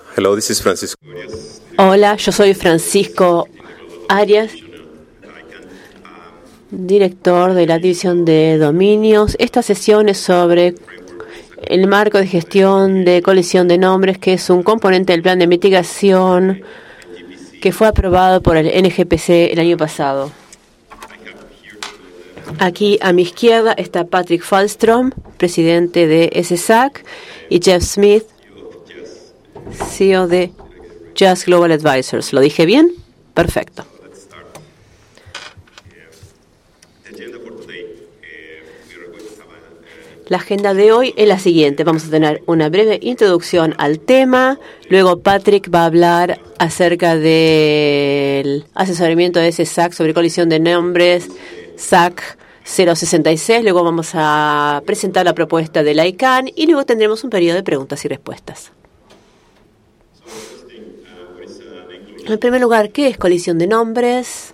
Hello, this is Francisco. Hola, yo soy Francisco Arias, director de la División de Dominios. Esta sesión es sobre el marco de gestión de colisión de nombres, que es un componente del plan de mitigación que fue aprobado por el NGPC el año pasado. Aquí a mi izquierda está Patrick Falstrom, presidente de SSAC, y Jeff Smith, CEO de Just Global Advisors. ¿Lo dije bien? Perfecto. La agenda de hoy es la siguiente. Vamos a tener una breve introducción al tema. Luego Patrick va a hablar acerca del asesoramiento de SSAC sobre colisión de nombres, SAC 066. Luego vamos a presentar la propuesta de la ICANN y luego tendremos un periodo de preguntas y respuestas. En primer lugar, ¿qué es colisión de nombres?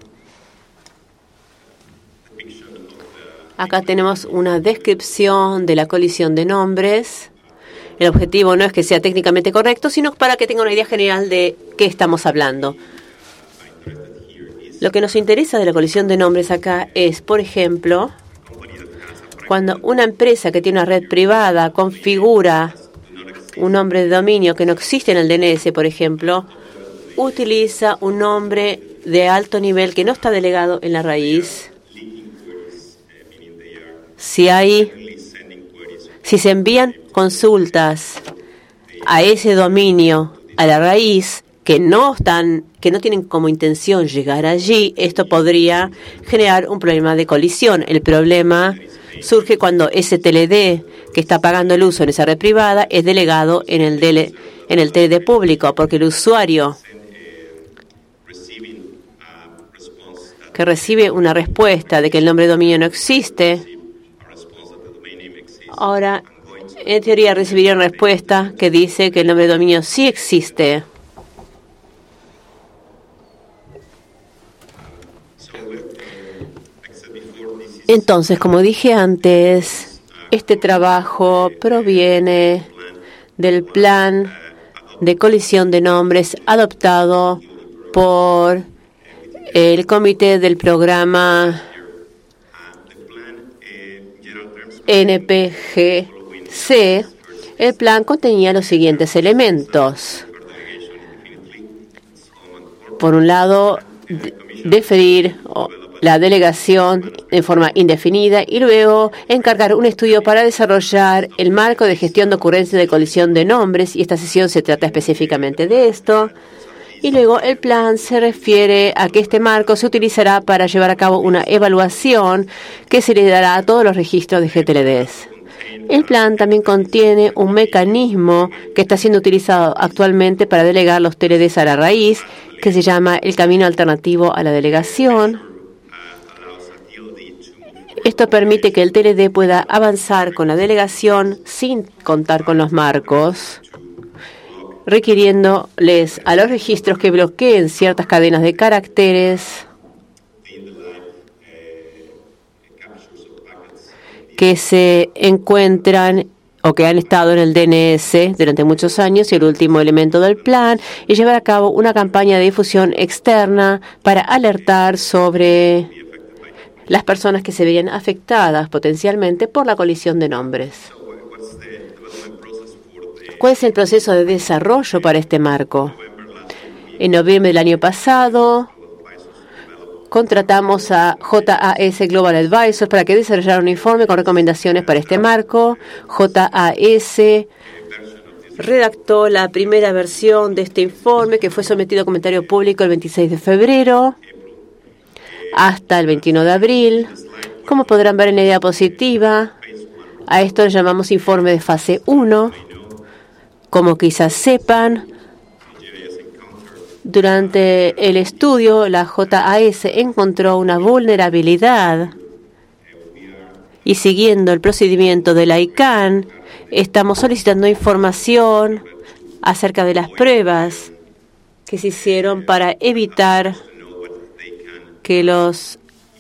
Acá tenemos una descripción de la colisión de nombres. El objetivo no es que sea técnicamente correcto, sino para que tenga una idea general de qué estamos hablando. Lo que nos interesa de la colisión de nombres acá es, por ejemplo, cuando una empresa que tiene una red privada configura un nombre de dominio que no existe en el DNS, por ejemplo, utiliza un nombre de alto nivel que no está delegado en la raíz. Si se envían consultas a ese dominio, a la raíz, que no tienen como intención llegar allí, esto podría generar un problema de colisión. El problema surge cuando ese TLD que está pagando el uso en esa red privada es delegado en el TLD público, porque el usuario que recibe una respuesta de que el nombre de dominio no existe, ahora en teoría recibiría una respuesta que dice que el nombre de dominio sí existe. Entonces, como dije antes, este trabajo proviene del plan de colisión de nombres adoptado por el comité del programa NPGC. El plan contenía los siguientes elementos. Por un lado, deferir la delegación en forma indefinida y luego encargar un estudio para desarrollar el marco de gestión de ocurrencia de colisión de nombres, y esta sesión se trata específicamente de esto. Y luego el plan se refiere a que este marco se utilizará para llevar a cabo una evaluación que se le dará a todos los registros de GTLDs. El plan también contiene un mecanismo que está siendo utilizado actualmente para delegar los TLDs a la raíz, que se llama el camino alternativo a la delegación. Esto permite que el TLD pueda avanzar con la delegación sin contar con los marcos, requiriéndoles a los registros que bloqueen ciertas cadenas de caracteres que se encuentran o que han estado en el DNS durante muchos años. Y el último elemento del plan es llevar a cabo una campaña de difusión externa para alertar sobre las personas que se verían afectadas potencialmente por la colisión de nombres. ¿Cuál es el proceso de desarrollo para este marco? En noviembre del año pasado, contratamos a JAS Global Advisors para que desarrollara un informe con recomendaciones para este marco. JAS redactó la primera versión de este informe, que fue sometido a comentario público el 26 de febrero hasta el 21 de abril. Como podrán ver en la diapositiva, a esto le llamamos informe de fase 1. Como quizás sepan, durante el estudio, la JAS encontró una vulnerabilidad y, siguiendo el procedimiento de la ICANN, estamos solicitando información acerca de las pruebas que se hicieron para evitar que los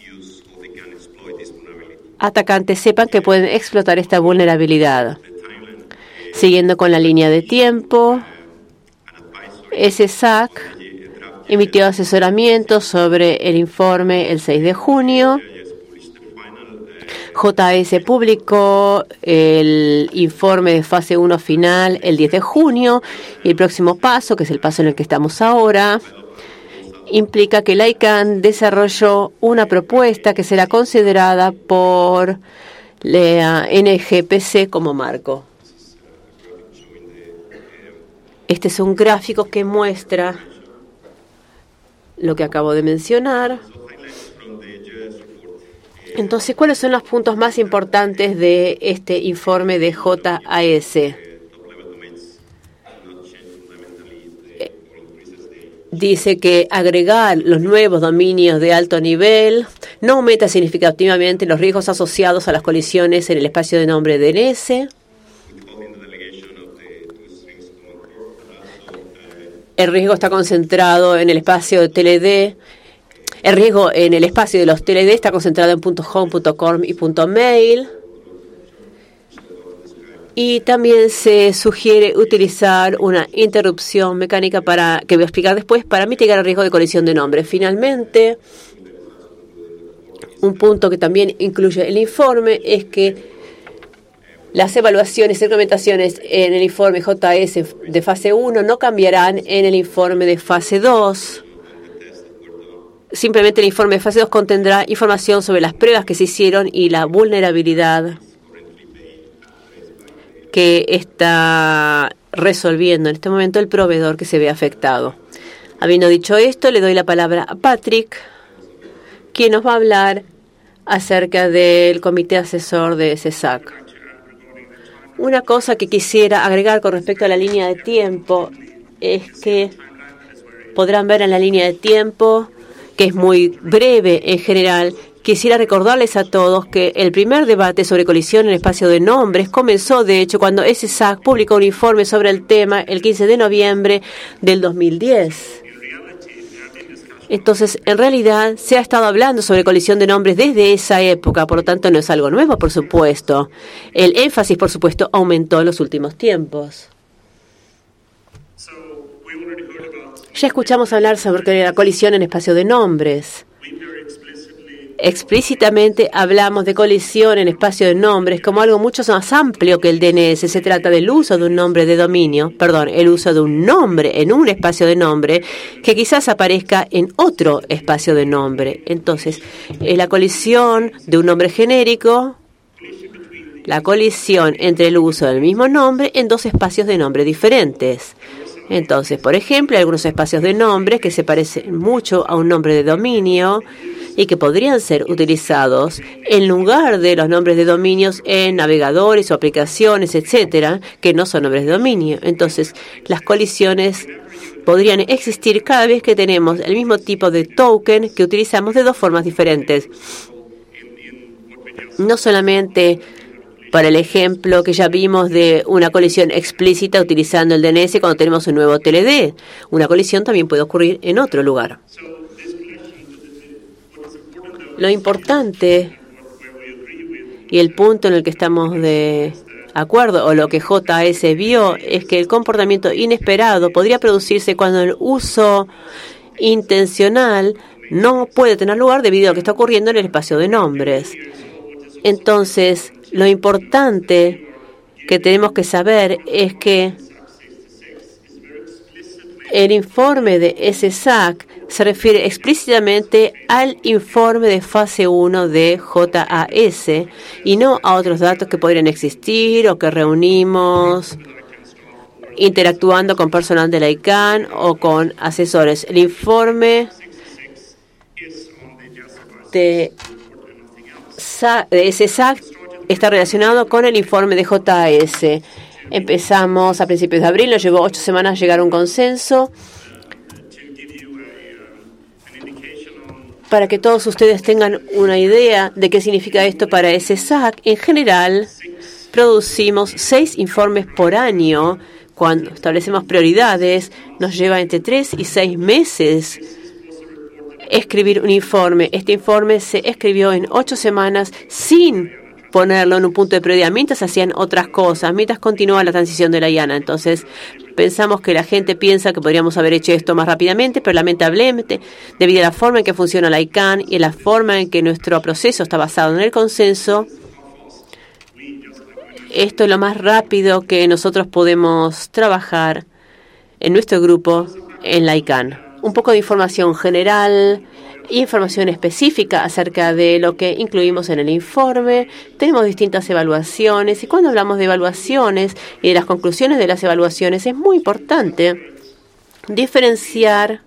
atacantes sepan que pueden explotar esta vulnerabilidad. Siguiendo con la línea de tiempo, SSAC emitió asesoramiento sobre el informe el 6 de junio. JS publicó el informe de fase 1 final el 10 de junio y el próximo paso, que es el paso en el que estamos ahora, implica que la ICANN desarrolló una propuesta que será considerada por la NGPC como marco. Este es un gráfico que muestra lo que acabo de mencionar. Entonces, ¿cuáles son los puntos más importantes de este informe de JAS? Dice que agregar los nuevos dominios de alto nivel no aumenta significativamente los riesgos asociados a las colisiones en el espacio de nombre DNS. El riesgo está concentrado en el espacio de TLD. El riesgo en el espacio de los TLD está concentrado en .home, .com y .mail. Y también se sugiere utilizar una interrupción mecánica que voy a explicar después para mitigar el riesgo de colisión de nombres. Finalmente, un punto que también incluye el informe es que las evaluaciones y recomendaciones en el informe JS de fase 1 no cambiarán en el informe de fase 2. Simplemente el informe de fase 2 contendrá información sobre las pruebas que se hicieron y la vulnerabilidad que está resolviendo en este momento el proveedor que se ve afectado. Habiendo dicho esto, le doy la palabra a Patrick, quien nos va a hablar acerca del comité asesor de SSAC. Una cosa que quisiera agregar con respecto a la línea de tiempo es que podrán ver en la línea de tiempo, que es muy breve en general. Quisiera recordarles a todos que el primer debate sobre colisión en el espacio de nombres comenzó, de hecho, cuando SSAC publicó un informe sobre el tema el 15 de noviembre del 2010. Entonces, en realidad, se ha estado hablando sobre colisión de nombres desde esa época, por lo tanto, no es algo nuevo, por supuesto. El énfasis, por supuesto, aumentó en los últimos tiempos. Ya escuchamos hablar sobre la colisión en espacio de nombres. Explícitamente hablamos de colisión en espacio de nombres como algo mucho más amplio que el DNS. Se trata del uso de un nombre de dominio, el uso de un nombre en un espacio de nombre que quizás aparezca en otro espacio de nombre. Entonces, la colisión de un nombre genérico, la colisión entre el uso del mismo nombre en dos espacios de nombre diferentes. Entonces, por ejemplo, hay algunos espacios de nombres que se parecen mucho a un nombre de dominio y que podrían ser utilizados en lugar de los nombres de dominios en navegadores o aplicaciones, etcétera, que no son nombres de dominio. Entonces, las colisiones podrían existir cada vez que tenemos el mismo tipo de token que utilizamos de dos formas diferentes. No solamente para el ejemplo que ya vimos de una colisión explícita utilizando el DNS cuando tenemos un nuevo TLD. Una colisión también puede ocurrir en otro lugar. Lo importante y el punto en el que estamos de acuerdo, o lo que JS vio, es que el comportamiento inesperado podría producirse cuando el uso intencional no puede tener lugar debido a lo que está ocurriendo en el espacio de nombres. Entonces, lo importante que tenemos que saber es que el informe de SSAC se refiere explícitamente al informe de fase 1 de JAS y no a otros datos que podrían existir o que reunimos interactuando con personal de la ICANN o con asesores. El informe de SSAC está relacionado con el informe de JAS. Empezamos a principios de abril, nos llevó 8 semanas llegar a un consenso. Para que todos ustedes tengan una idea de qué significa esto para SSAC, en general producimos 6 informes por año. Cuando establecemos prioridades, nos lleva entre 3 y 6 meses escribir un informe. Este informe se escribió en 8 semanas sin ponerlo en un punto de prioridad mientras hacían otras cosas, mientras continuaba la transición de la IANA. Entonces, pensamos que la gente piensa que podríamos haber hecho esto más rápidamente, pero lamentablemente, debido a la forma en que funciona la ICANN y la forma en que nuestro proceso está basado en el consenso, esto es lo más rápido que nosotros podemos trabajar en nuestro grupo en la ICANN. Un poco de información general, información específica acerca de lo que incluimos en el informe. Tenemos distintas evaluaciones y cuando hablamos de evaluaciones y de las conclusiones de las evaluaciones es muy importante diferenciar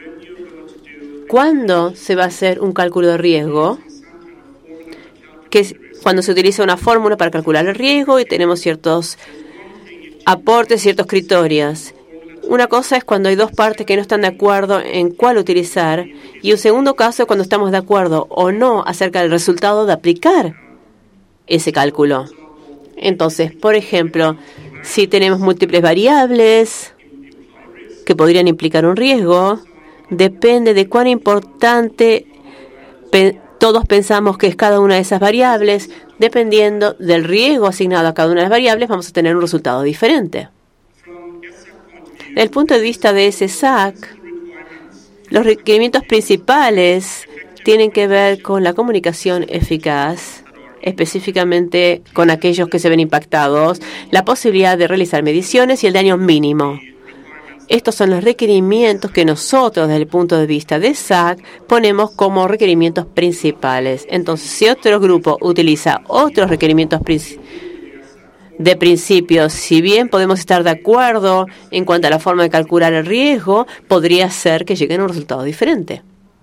cuándo se va a hacer un cálculo de riesgo, que es cuando se utiliza una fórmula para calcular el riesgo y tenemos ciertos aportes, ciertos criterios. Una cosa es cuando hay dos partes que no están de acuerdo en cuál utilizar y un segundo caso es cuando estamos de acuerdo o no acerca del resultado de aplicar ese cálculo. Entonces, por ejemplo, si tenemos múltiples variables que podrían implicar un riesgo, depende de cuán importante todos pensamos que es cada una de esas variables. Dependiendo del riesgo asignado a cada una de las variables, vamos a tener un resultado diferente. Desde el punto de vista de SSAC, los requerimientos principales tienen que ver con la comunicación eficaz, específicamente con aquellos que se ven impactados, la posibilidad de realizar mediciones y el daño mínimo. Estos son los requerimientos que nosotros, desde el punto de vista de SAC, ponemos como requerimientos principales. Entonces, si otro grupo utiliza otros requerimientos de principios, si bien podemos estar de acuerdo en cuanto a la forma de calcular el riesgo, podría ser que lleguen a un resultado diferente.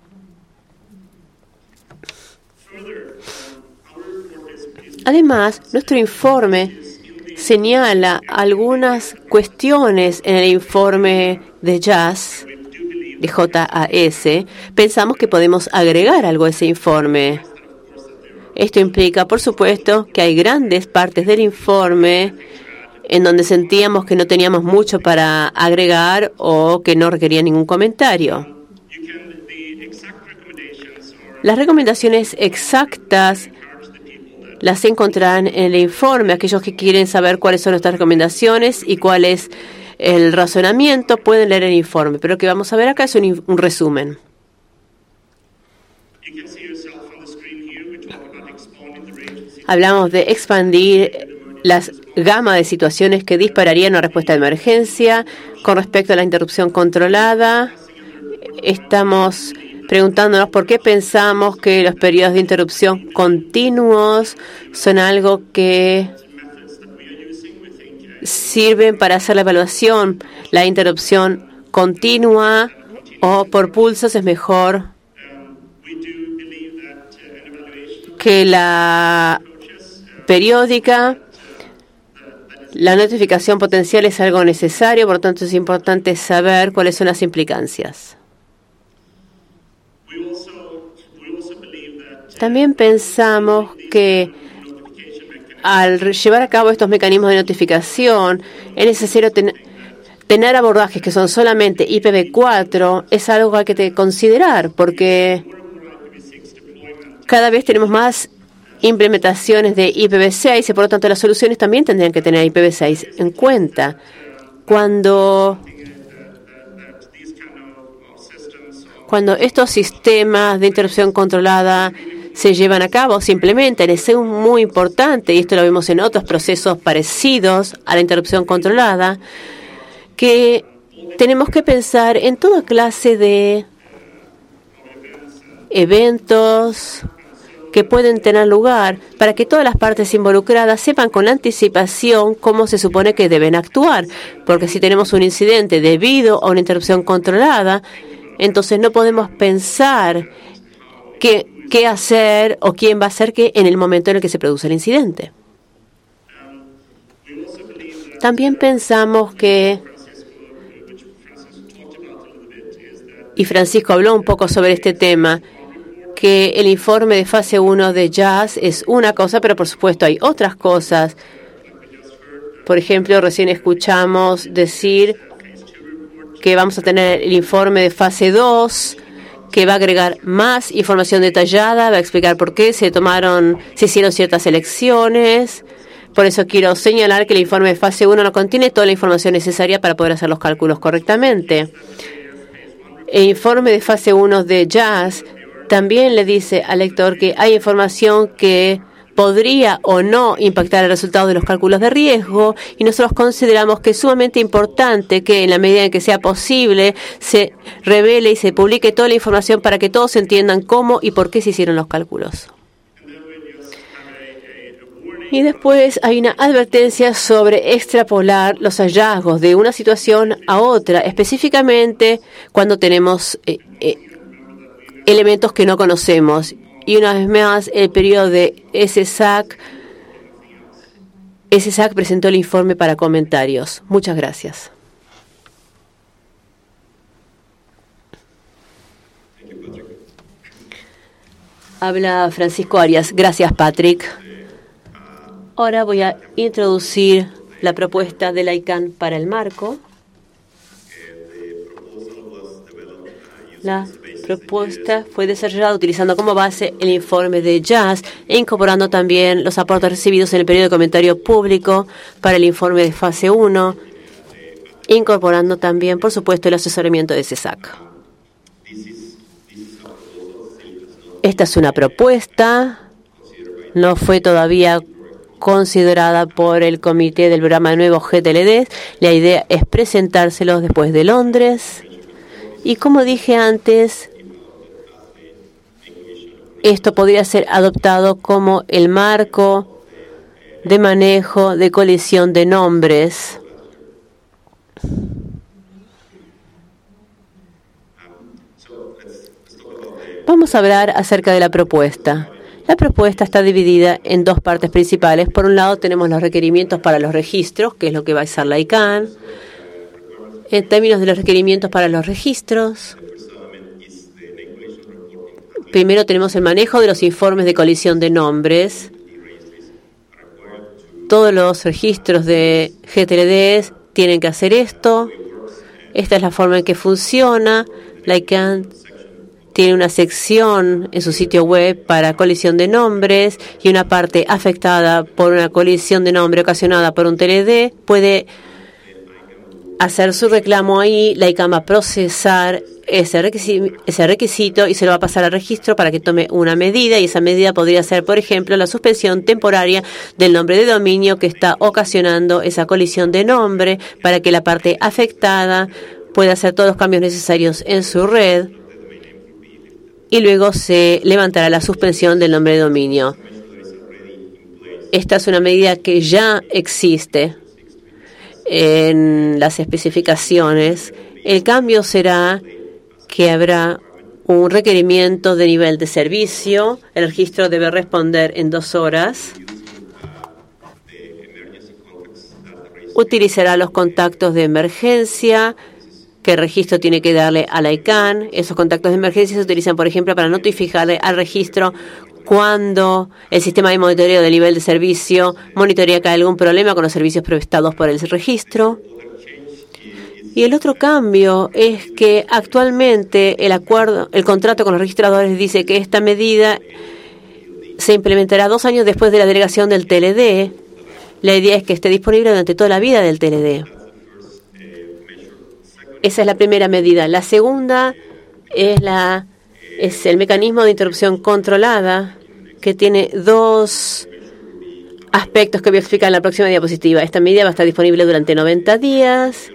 Además, nuestro informe señala algunas cuestiones en el informe de JAS, de JAS. Pensamos que podemos agregar algo a ese informe. Esto implica, por supuesto, que hay grandes partes del informe en donde sentíamos que no teníamos mucho para agregar o que no requería ningún comentario. Las recomendaciones exactas las encontrarán en el informe. Aquellos que quieren saber cuáles son nuestras recomendaciones y cuál es el razonamiento pueden leer el informe. Pero lo que vamos a ver acá es un resumen. Hablamos de expandir las gamas de situaciones que dispararían una respuesta de emergencia. Con respecto a la interrupción controlada, estamos preguntándonos por qué pensamos que los periodos de interrupción continuos son algo que sirven para hacer la evaluación. La interrupción continua o por pulsos es mejor que la periódica. La notificación potencial es algo necesario, por lo tanto es importante saber cuáles son las implicancias. También pensamos que al llevar a cabo estos mecanismos de notificación es necesario tener abordajes que son solamente IPv4. Es algo que hay que considerar porque cada vez tenemos más implementaciones de IPv6 y por lo tanto las soluciones también tendrían que tener IPv6 en cuenta. Cuando estos sistemas de interrupción controlada se llevan a cabo, se implementan, es muy importante, y esto lo vemos en otros procesos parecidos a la interrupción controlada, que tenemos que pensar en toda clase de eventos que pueden tener lugar para que todas las partes involucradas sepan con anticipación cómo se supone que deben actuar. Porque si tenemos un incidente debido a una interrupción controlada, entonces no podemos pensar qué hacer o quién va a hacer qué en el momento en el que se produce el incidente. También pensamos que, y Francisco habló un poco sobre este tema, que el informe de fase 1 de JAS es una cosa, pero por supuesto hay otras cosas. Por ejemplo, recién escuchamos decir que vamos a tener el informe de fase 2, que va a agregar más información detallada, va a explicar por qué se hicieron ciertas elecciones. Por eso quiero señalar que el informe de fase 1 no contiene toda la información necesaria para poder hacer los cálculos correctamente. El informe de fase 1 de JAS también le dice al lector que hay información que podría o no impactar el resultado de los cálculos de riesgo, y nosotros consideramos que es sumamente importante que en la medida en que sea posible se revele y se publique toda la información para que todos entiendan cómo y por qué se hicieron los cálculos. Y después hay una advertencia sobre extrapolar los hallazgos de una situación a otra, específicamente cuando tenemos elementos que no conocemos. Y una vez más, el periodo de SSAC presentó el informe para comentarios. Muchas gracias. Habla Francisco Arias. Gracias, Patrick. Ahora voy a introducir la propuesta de la ICANN para el marco. La propuesta fue desarrollada utilizando como base el informe de JAS e incorporando también los aportes recibidos en el periodo de comentario público para el informe de fase 1, incorporando también, por supuesto, el asesoramiento de SSAC. Esta es una propuesta, no fue todavía considerada por el comité del programa de nuevos GTLD. La idea es presentárselos después de Londres. Y como dije antes, esto podría ser adoptado como el marco de manejo de colisión de nombres. Vamos a hablar acerca de la propuesta. La propuesta está dividida en dos partes principales. Por un lado tenemos los requerimientos para los registros, que es lo que va a hacer la ICANN. En términos de los requerimientos para los registros, primero tenemos el manejo de los informes de colisión de nombres. Todos los registros de GTLD tienen que hacer esto. Esta es la forma en que funciona. La ICANN tiene una sección en su sitio web para colisión de nombres, y una parte afectada por una colisión de nombre ocasionada por un TLD puede hacer su reclamo ahí. La ICANN va a procesar ese requisito y se lo va a pasar al registro para que tome una medida, y esa medida podría ser, por ejemplo, la suspensión temporaria del nombre de dominio que está ocasionando esa colisión de nombre, para que la parte afectada pueda hacer todos los cambios necesarios en su red, y luego se levantará la suspensión del nombre de dominio. Esta es una medida que ya existe en las especificaciones. El cambio será que habrá un requerimiento de nivel de servicio. El registro debe responder en 2 horas. Utilizará los contactos de emergencia que el registro tiene que darle a la ICANN. Esos contactos de emergencia se utilizan, por ejemplo, para notificarle al registro cuando el sistema de monitoreo del nivel de servicio monitorea que hay algún problema con los servicios prestados por el registro. Y el otro cambio es que actualmente el contrato con los registradores dice que esta medida se implementará 2 años después de la delegación del TLD. La idea es que esté disponible durante toda la vida del TLD. Esa es la primera medida. La segunda es el mecanismo de interrupción controlada, que tiene 2 aspectos que voy a explicar en la próxima diapositiva. Esta medida va a estar disponible durante 90 días.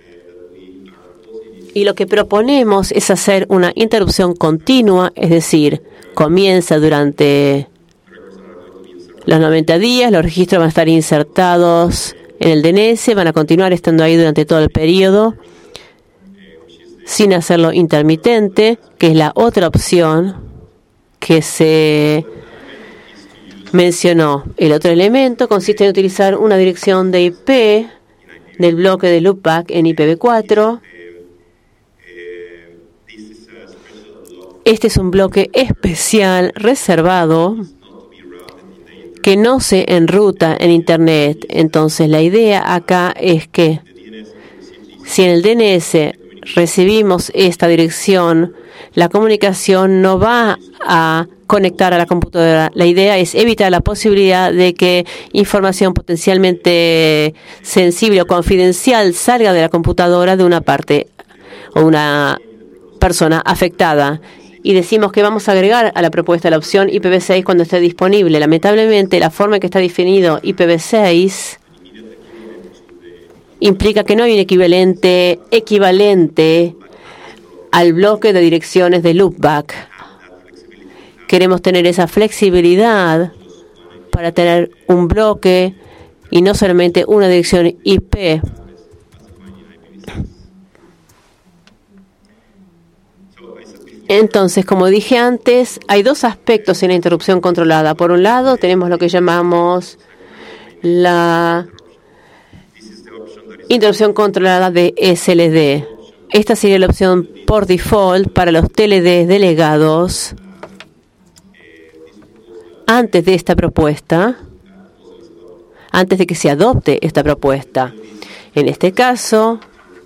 Y lo que proponemos es hacer una interrupción continua, es decir, comienza durante los 90 días, los registros van a estar insertados en el DNS, van a continuar estando ahí durante todo el periodo, sin hacerlo intermitente, que es la otra opción que se mencionó. El otro elemento consiste en utilizar una dirección de IP del bloque de loopback en IPv4. Este es un bloque especial reservado que no se enruta en Internet. Entonces, la idea acá es que si en el DNS recibimos esta dirección, la comunicación no va a conectar a la computadora. La idea es evitar la posibilidad de que información potencialmente sensible o confidencial salga de la computadora de una parte o una persona afectada. Y decimos que vamos a agregar a la propuesta la opción IPv6 cuando esté disponible. Lamentablemente, la forma en que está definido IPv6 implica que no hay un equivalente al bloque de direcciones de loopback. Queremos tener esa flexibilidad para tener un bloque y no solamente una dirección IP. Entonces, como dije antes, hay dos aspectos en la interrupción controlada. Por un lado, tenemos lo que llamamos la interrupción controlada de SLD. Esta sería la opción por default para los TLD delegados antes de esta propuesta, antes de que se adopte esta propuesta. En este caso,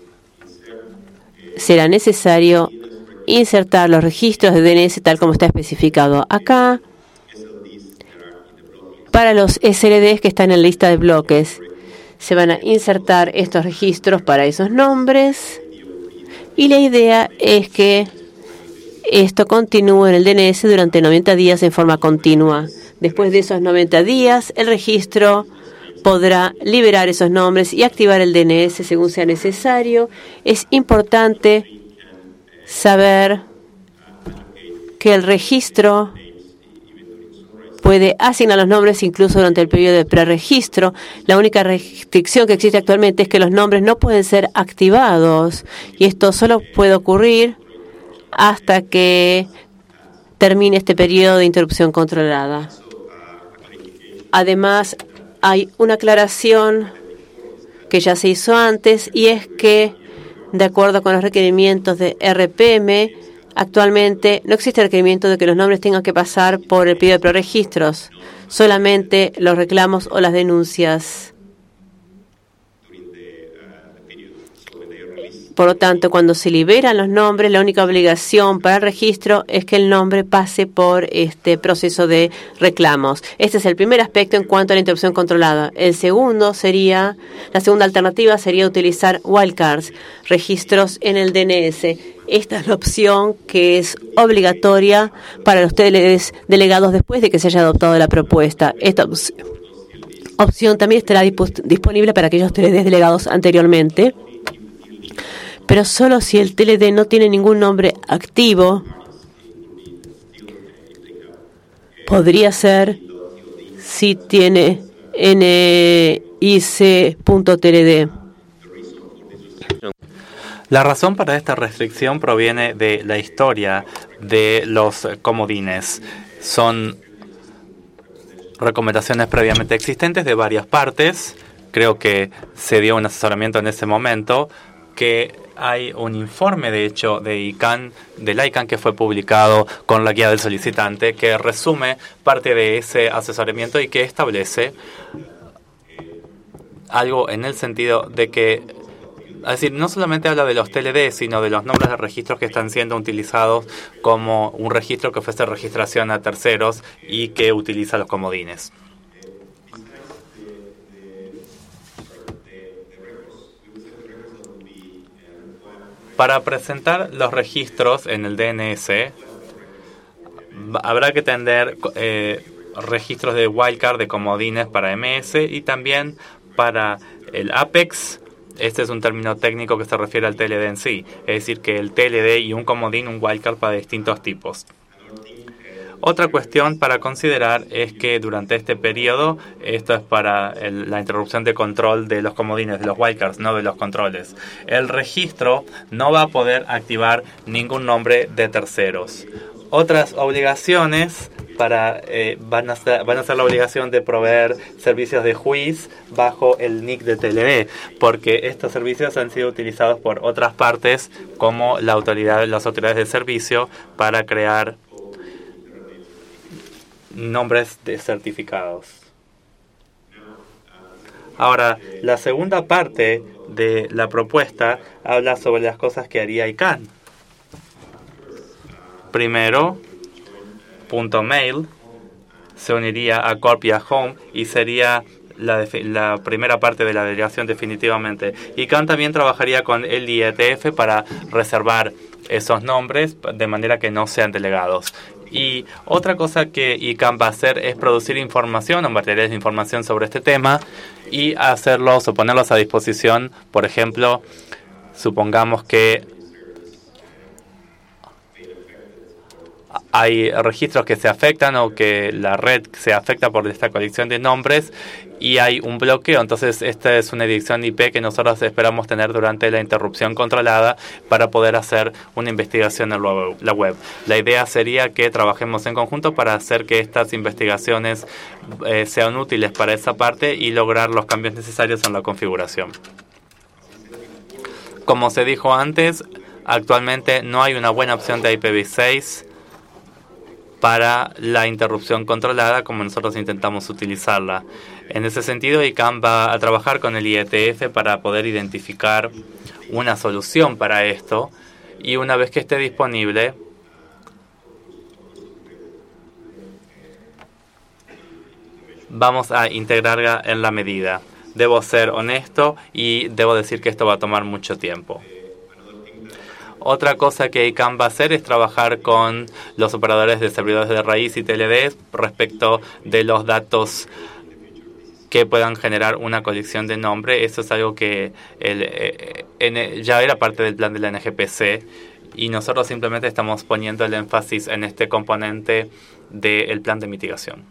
será necesario insertar los registros de DNS tal como está especificado acá para los SLDs que están en la lista de bloques. Se van a insertar estos registros para esos nombres y la idea es que esto continúe en el DNS durante 90 días en forma continua. Después de esos 90 días, el registro podrá liberar esos nombres y activar el DNS según sea necesario. Es importante saber que el registro puede asignar los nombres incluso durante el periodo de preregistro. La única restricción que existe actualmente es que los nombres no pueden ser activados y esto solo puede ocurrir hasta que termine este periodo de interrupción controlada. Además, hay una aclaración que ya se hizo antes y es que, de acuerdo con los requerimientos de RPM, actualmente no existe el requerimiento de que los nombres tengan que pasar por el periodo de preregistros, solamente los reclamos o las denuncias. Por lo tanto, cuando se liberan los nombres, la única obligación para el registro es que el nombre pase por este proceso de reclamos. Este es el primer aspecto en cuanto a la interrupción controlada. La segunda alternativa sería utilizar wildcards, registros en el DNS. Esta es la opción que es obligatoria para los TLDs delegados después de que se haya adoptado la propuesta. Esta opción también estará disponible para aquellos TLDs delegados anteriormente, pero solo si el TLD no tiene ningún nombre activo. Podría ser si tiene NIC.TLD. La razón para esta restricción proviene de la historia de los comodines. Son recomendaciones previamente existentes de varias partes. Creo que se dio un asesoramiento en ese momento, que hay un informe, de hecho, del ICANN que fue publicado con la guía del solicitante, que resume parte de ese asesoramiento y que establece algo en el sentido de que, es decir, no solamente habla de los TLD, sino de los nombres de registros que están siendo utilizados como un registro que ofrece registración a terceros y que utiliza los comodines. Para presentar los registros en el DNS, habrá que tener registros de wildcard de comodines para MS y también para el Apex. Este es un término técnico que se refiere al TLD en sí, es decir, que el TLD y un comodín, un wildcard para distintos tipos. Otra cuestión para considerar es que durante este periodo, esto es para la interrupción de control de los comodines, de los wildcards, no de los controles, el registro no va a poder activar ningún nombre de terceros. Otras obligaciones van a ser la obligación de proveer servicios de WHOIS bajo el NIC de TLD, porque estos servicios han sido utilizados por otras partes como las autoridades de servicio para crear nombres de certificados. Ahora, la segunda parte de la propuesta habla sobre las cosas que haría ICANN. Primero, .mail se uniría a Corp y a Home y sería la primera parte de la delegación definitivamente. ICANN también trabajaría con el IETF para reservar esos nombres de manera que no sean delegados. Y otra cosa que ICANN va a hacer es producir información o materiales de información sobre este tema y hacerlos o ponerlos a disposición. Por ejemplo, supongamos que hay registros que se afectan o que la red se afecta por esta colección de nombres y hay un bloqueo. Entonces, esta es una dirección IP que nosotros esperamos tener durante la interrupción controlada para poder hacer una investigación en la web. La idea sería que trabajemos en conjunto para hacer que estas investigaciones sean útiles para esa parte y lograr los cambios necesarios en la configuración. Como se dijo antes, actualmente no hay una buena opción de IPv6 para la interrupción controlada como nosotros intentamos utilizarla. En ese sentido, ICANN va a trabajar con el IETF para poder identificar una solución para esto y una vez que esté disponible, vamos a integrarla en la medida. Debo ser honesto y debo decir que esto va a tomar mucho tiempo. Otra cosa que ICANN va a hacer es trabajar con los operadores de servidores de raíz y TLD respecto de los datos que puedan generar una colección de nombre. Eso es algo que ya era parte del plan de la NGPC y nosotros simplemente estamos poniendo el énfasis en este componente del plan de mitigación.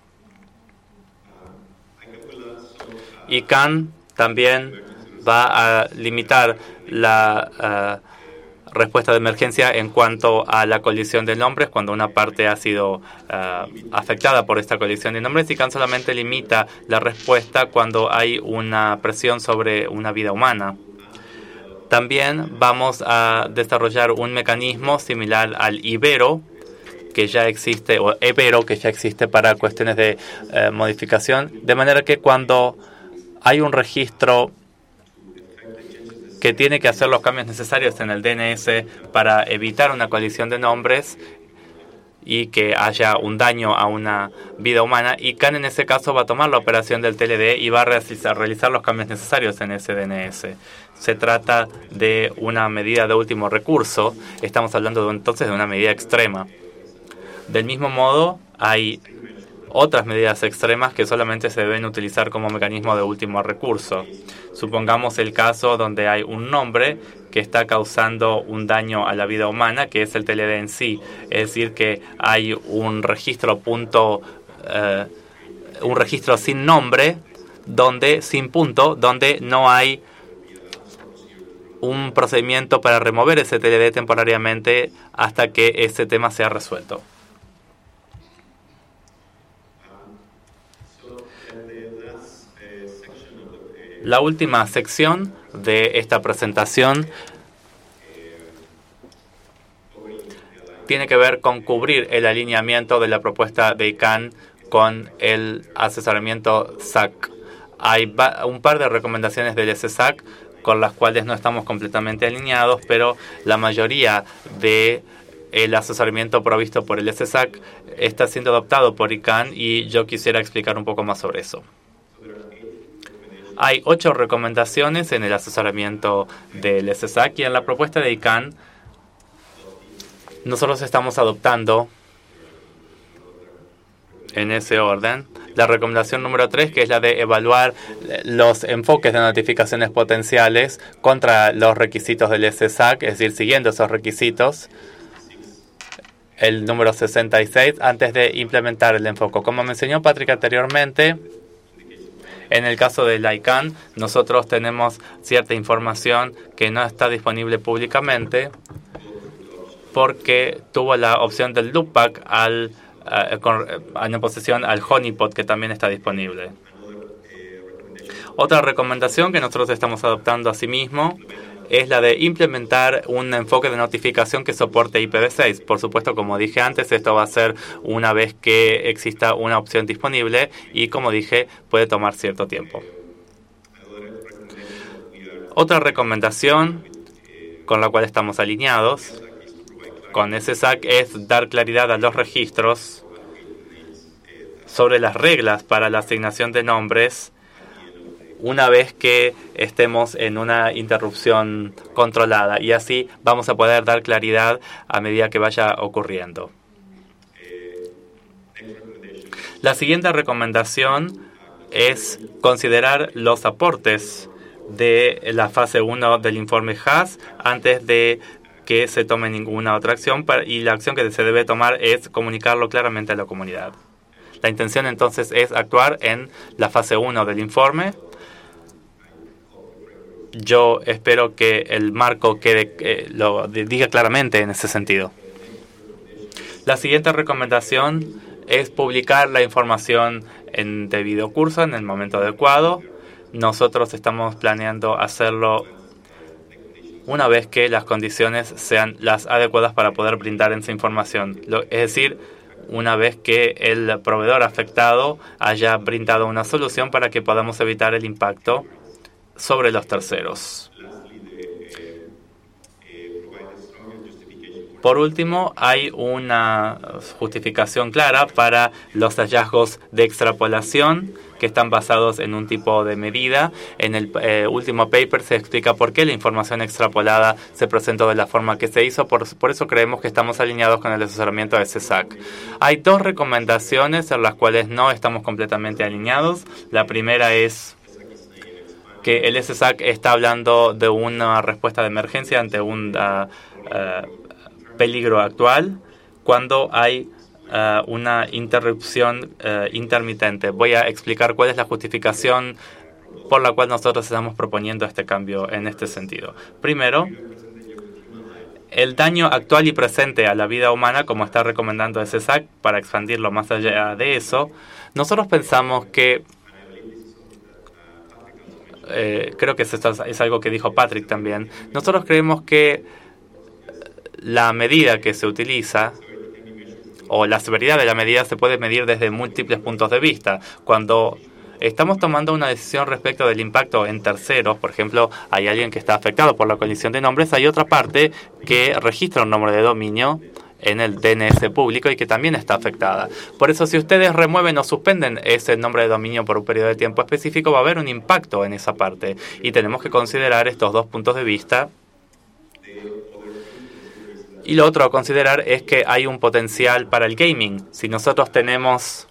ICANN también va a limitar la respuesta de emergencia en cuanto a la colisión de nombres cuando una parte ha sido afectada por esta colisión de nombres. ICANN solamente limita la respuesta cuando hay una presión sobre una vida humana. También vamos a desarrollar un mecanismo similar al Ibero, que ya existe, o Ebero, que ya existe para cuestiones de modificación, de manera que cuando hay un registro que tiene que hacer los cambios necesarios en el DNS para evitar una colisión de nombres y que haya un daño a una vida humana, ICANN en ese caso va a tomar la operación del TLD y va a realizar los cambios necesarios en ese DNS. Se trata de una medida de último recurso, estamos hablando entonces de una medida extrema. Del mismo modo, hay otras medidas extremas que solamente se deben utilizar como mecanismo de último recurso. Supongamos el caso donde hay un nombre que está causando un daño a la vida humana, que es el TLD en sí. Es decir, que hay un registro sin nombre, sin punto, donde no hay un procedimiento para remover ese TLD temporariamente hasta que ese tema sea resuelto. La última sección de esta presentación tiene que ver con cubrir el alineamiento de la propuesta de ICANN con el asesoramiento SAC. Hay un par de recomendaciones del SSAC con las cuales no estamos completamente alineados, pero la mayoría de el asesoramiento provisto por el SSAC está siendo adoptado por ICANN y yo quisiera explicar un poco más sobre eso. Hay 8 recomendaciones en el asesoramiento del SSAC y en la propuesta de ICANN nosotros estamos adoptando en ese orden la recomendación número 3, que es la de evaluar los enfoques de notificaciones potenciales contra los requisitos del SSAC, es decir, siguiendo esos requisitos. El número 66, antes de implementar el enfoque. Como me enseñó Patrick anteriormente, en el caso de la ICANN, nosotros tenemos cierta información que no está disponible públicamente porque tuvo la opción del loopback en oposición al honeypot, que también está disponible. Otra recomendación que nosotros estamos adoptando asimismo es la de implementar un enfoque de notificación que soporte IPv6. Por supuesto, como dije antes, esto va a ser una vez que exista una opción disponible y, como dije, puede tomar cierto tiempo. Otra recomendación con la cual estamos alineados con SSAC es dar claridad a los registros sobre las reglas para la asignación de nombres una vez que estemos en una interrupción controlada, y así vamos a poder dar claridad a medida que vaya ocurriendo. La siguiente recomendación es considerar los aportes de la fase 1 del informe Haas antes de que se tome ninguna otra acción, y la acción que se debe tomar es comunicarlo claramente a la comunidad. La intención entonces es actuar en la fase 1 del informe. Yo espero que el marco lo diga claramente en ese sentido. La siguiente recomendación es publicar la información en debido curso en el momento adecuado. Nosotros estamos planeando hacerlo una vez que las condiciones sean las adecuadas para poder brindar esa información. Es decir, una vez que el proveedor afectado haya brindado una solución para que podamos evitar el impacto sobre los terceros. Por último, hay una justificación clara para los hallazgos de extrapolación que están basados en un tipo de medida. En el último paper se explica por qué la información extrapolada se presentó de la forma que se hizo. Por eso creemos que estamos alineados con el asesoramiento de SSAC. Hay dos recomendaciones en las cuales no estamos completamente alineados. La primera es que el SSAC está hablando de una respuesta de emergencia ante un peligro actual cuando hay una interrupción intermitente. Voy a explicar cuál es la justificación por la cual nosotros estamos proponiendo este cambio en este sentido. Primero, el daño actual y presente a la vida humana, como está recomendando SSAC, para expandirlo más allá de eso, nosotros pensamos que creo que es algo que dijo Patrick también. Nosotros creemos que la medida que se utiliza o la severidad de la medida se puede medir desde múltiples puntos de vista. Cuando estamos tomando una decisión respecto del impacto en terceros, por ejemplo, hay alguien que está afectado por la colisión de nombres, hay otra parte que registra un nombre de dominio en el DNS público y que también está afectada. Por eso, si ustedes remueven o suspenden ese nombre de dominio por un periodo de tiempo específico, va a haber un impacto en esa parte. Y tenemos que considerar estos dos puntos de vista. Y lo otro a considerar es que hay un potencial para el gaming. Si nosotros tenemos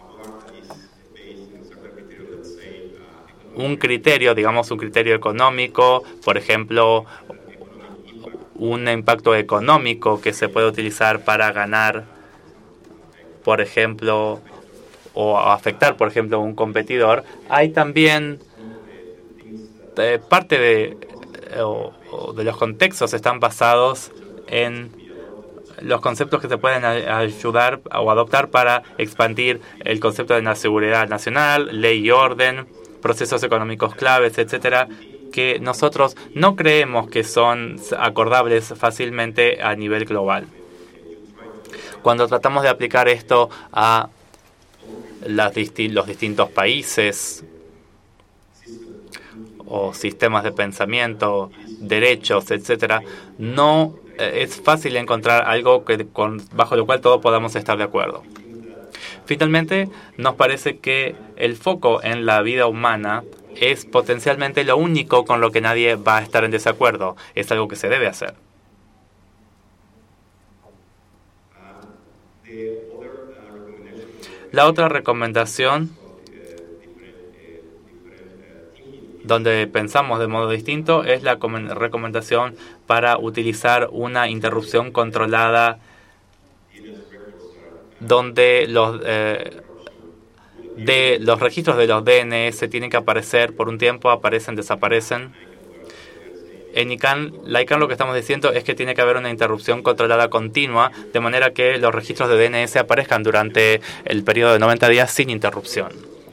un criterio, digamos un criterio económico, por ejemplo, un impacto económico que se puede utilizar para ganar, por ejemplo, o afectar, por ejemplo, a un competidor, hay también parte de los contextos están basados en los conceptos que se pueden ayudar o adoptar para expandir el concepto de la seguridad nacional, ley y orden, procesos económicos claves, etcétera, que nosotros no creemos que son acordables fácilmente a nivel global. Cuando tratamos de aplicar esto a los distintos países o sistemas de pensamiento, derechos, etcétera, no es fácil encontrar algo bajo lo cual todos podamos estar de acuerdo. Finalmente, nos parece que el foco en la vida humana es potencialmente lo único con lo que nadie va a estar en desacuerdo. Es algo que se debe hacer. La otra recomendación, donde pensamos de modo distinto, es la recomendación para utilizar una interrupción controlada donde los registros de los DNS tienen que aparecer por un tiempo, aparecen, desaparecen. En ICANN lo que estamos diciendo es que tiene que haber una interrupción controlada continua, de manera que los registros de DNS aparezcan durante el periodo de 90 días sin interrupción.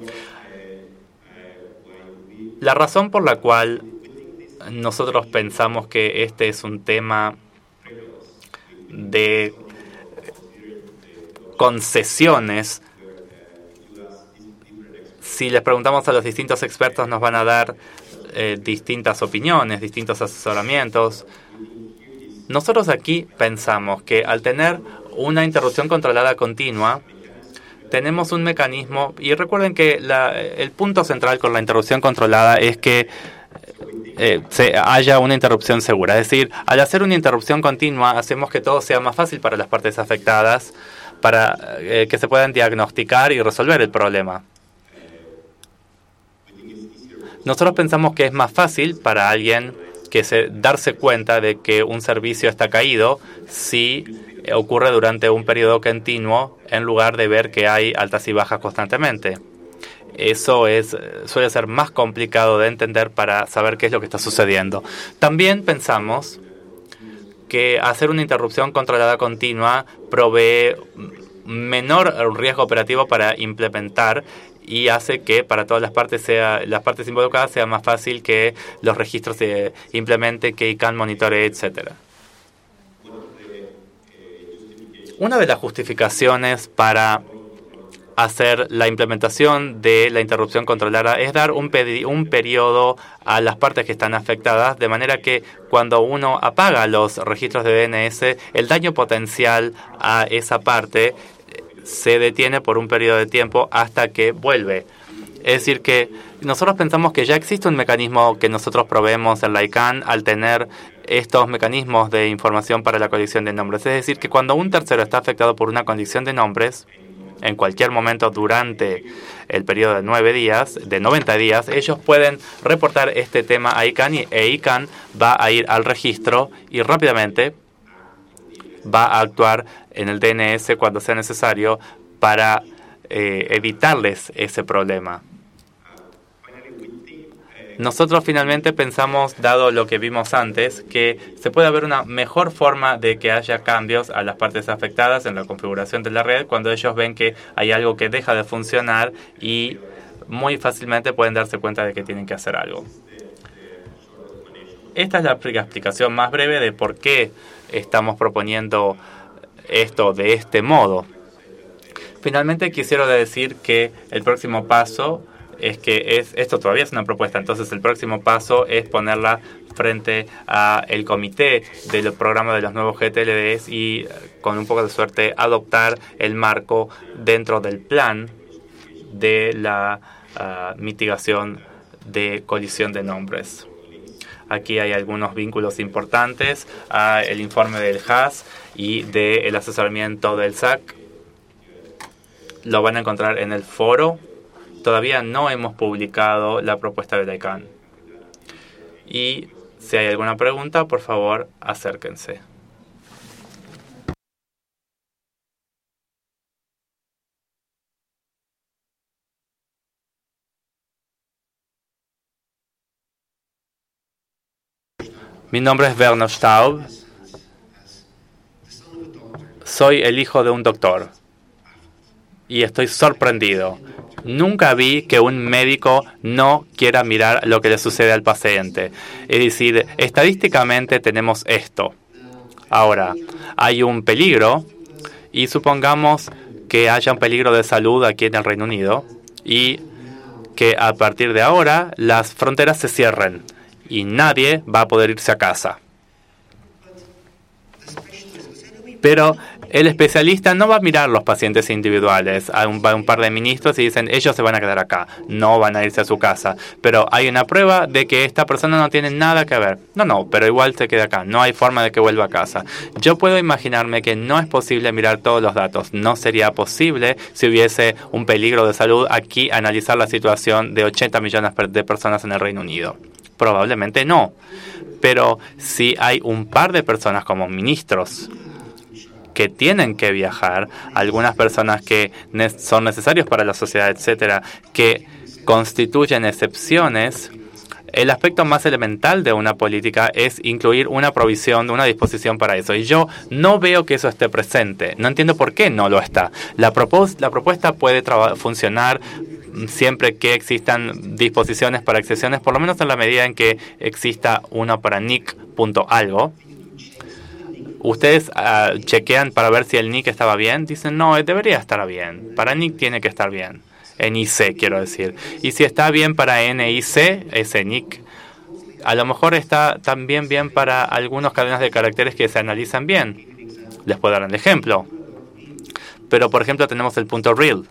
La razón por la cual nosotros pensamos que este es un tema de concesiones, si les preguntamos a los distintos expertos nos van a dar distintas opiniones, distintos asesoramientos. Nosotros aquí pensamos que al tener una interrupción controlada continua, tenemos un mecanismo, y recuerden que el punto central con la interrupción controlada es que haya una interrupción segura. Es decir, al hacer una interrupción continua, hacemos que todo sea más fácil para las partes afectadas, para que se puedan diagnosticar y resolver el problema. Nosotros pensamos que es más fácil para alguien darse cuenta de que un servicio está caído si ocurre durante un periodo continuo en lugar de ver que hay altas y bajas constantemente. Eso suele ser más complicado de entender para saber qué es lo que está sucediendo. También pensamos que hacer una interrupción controlada continua provee menor riesgo operativo para implementar y hace que para todas las partes involucradas sea más fácil que los registros se implementen, que ICANN monitoree, etcétera. Una de las justificaciones para hacer la implementación de la interrupción controlada es dar un periodo a las partes que están afectadas, de manera que cuando uno apaga los registros de DNS, el daño potencial a esa parte se detiene por un periodo de tiempo hasta que vuelve. Es decir, que nosotros pensamos que ya existe un mecanismo que nosotros proveemos en la ICANN al tener estos mecanismos de información para la colección de nombres. Es decir, que cuando un tercero está afectado por una colección de nombres, en cualquier momento durante el periodo de 90 días, ellos pueden reportar este tema a ICANN e ICANN va a ir al registro y rápidamente va a actuar en el DNS cuando sea necesario para evitarles ese problema. Nosotros finalmente pensamos, dado lo que vimos antes, que se puede haber una mejor forma de que haya cambios a las partes afectadas en la configuración de la red cuando ellos ven que hay algo que deja de funcionar y muy fácilmente pueden darse cuenta de que tienen que hacer algo. Esta es la explicación más breve de por qué estamos proponiendo esto de este modo. Finalmente quisiera decir que el próximo paso es que esto todavía es una propuesta, entonces el próximo paso es ponerla frente al comité del programa de los nuevos GTLDs y con un poco de suerte adoptar el marco dentro del plan de la mitigación de colisión de nombres. Aquí hay algunos vínculos importantes al informe del HAS y del asesoramiento del SAC. Lo van a encontrar en el foro. Todavía no hemos publicado la propuesta de la ICANN. Y si hay alguna pregunta, por favor, acérquense. Mi nombre es Werner Staub. Soy el hijo de un doctor. Y estoy sorprendido. Nunca vi que un médico no quiera mirar lo que le sucede al paciente. Es decir, estadísticamente tenemos esto. Ahora, hay un peligro y supongamos que haya un peligro de salud aquí en el Reino Unido y que a partir de ahora las fronteras se cierren y nadie va a poder irse a casa. Pero el especialista no va a mirar los pacientes individuales. Va un par de ministros y dicen, ellos se van a quedar acá, no van a irse a su casa. Pero hay una prueba de que esta persona no tiene nada que ver. No, pero igual se queda acá. No hay forma de que vuelva a casa. Yo puedo imaginarme que no es posible mirar todos los datos. No sería posible si hubiese un peligro de salud aquí analizar la situación de 80 millones de personas en el Reino Unido. Probablemente no. Pero si hay un par de personas como ministros que tienen que viajar, algunas personas que son necesarios para la sociedad, etcétera, que constituyen excepciones, el aspecto más elemental de una política es incluir una provisión, una disposición para eso. Y yo no veo que eso esté presente. No entiendo por qué no lo está. La propuesta puede funcionar siempre que existan disposiciones para excepciones, por lo menos en la medida en que exista una para nick.algo. Ustedes chequean para ver si el nick estaba bien. Dicen, no, debería estar bien. Para nick tiene que estar bien. NIC, quiero decir. Y si está bien para NIC, ese nick, A lo mejor está también bien para algunas cadenas de caracteres que se analizan bien. Les puedo dar un ejemplo. Pero, por ejemplo, tenemos el punto real.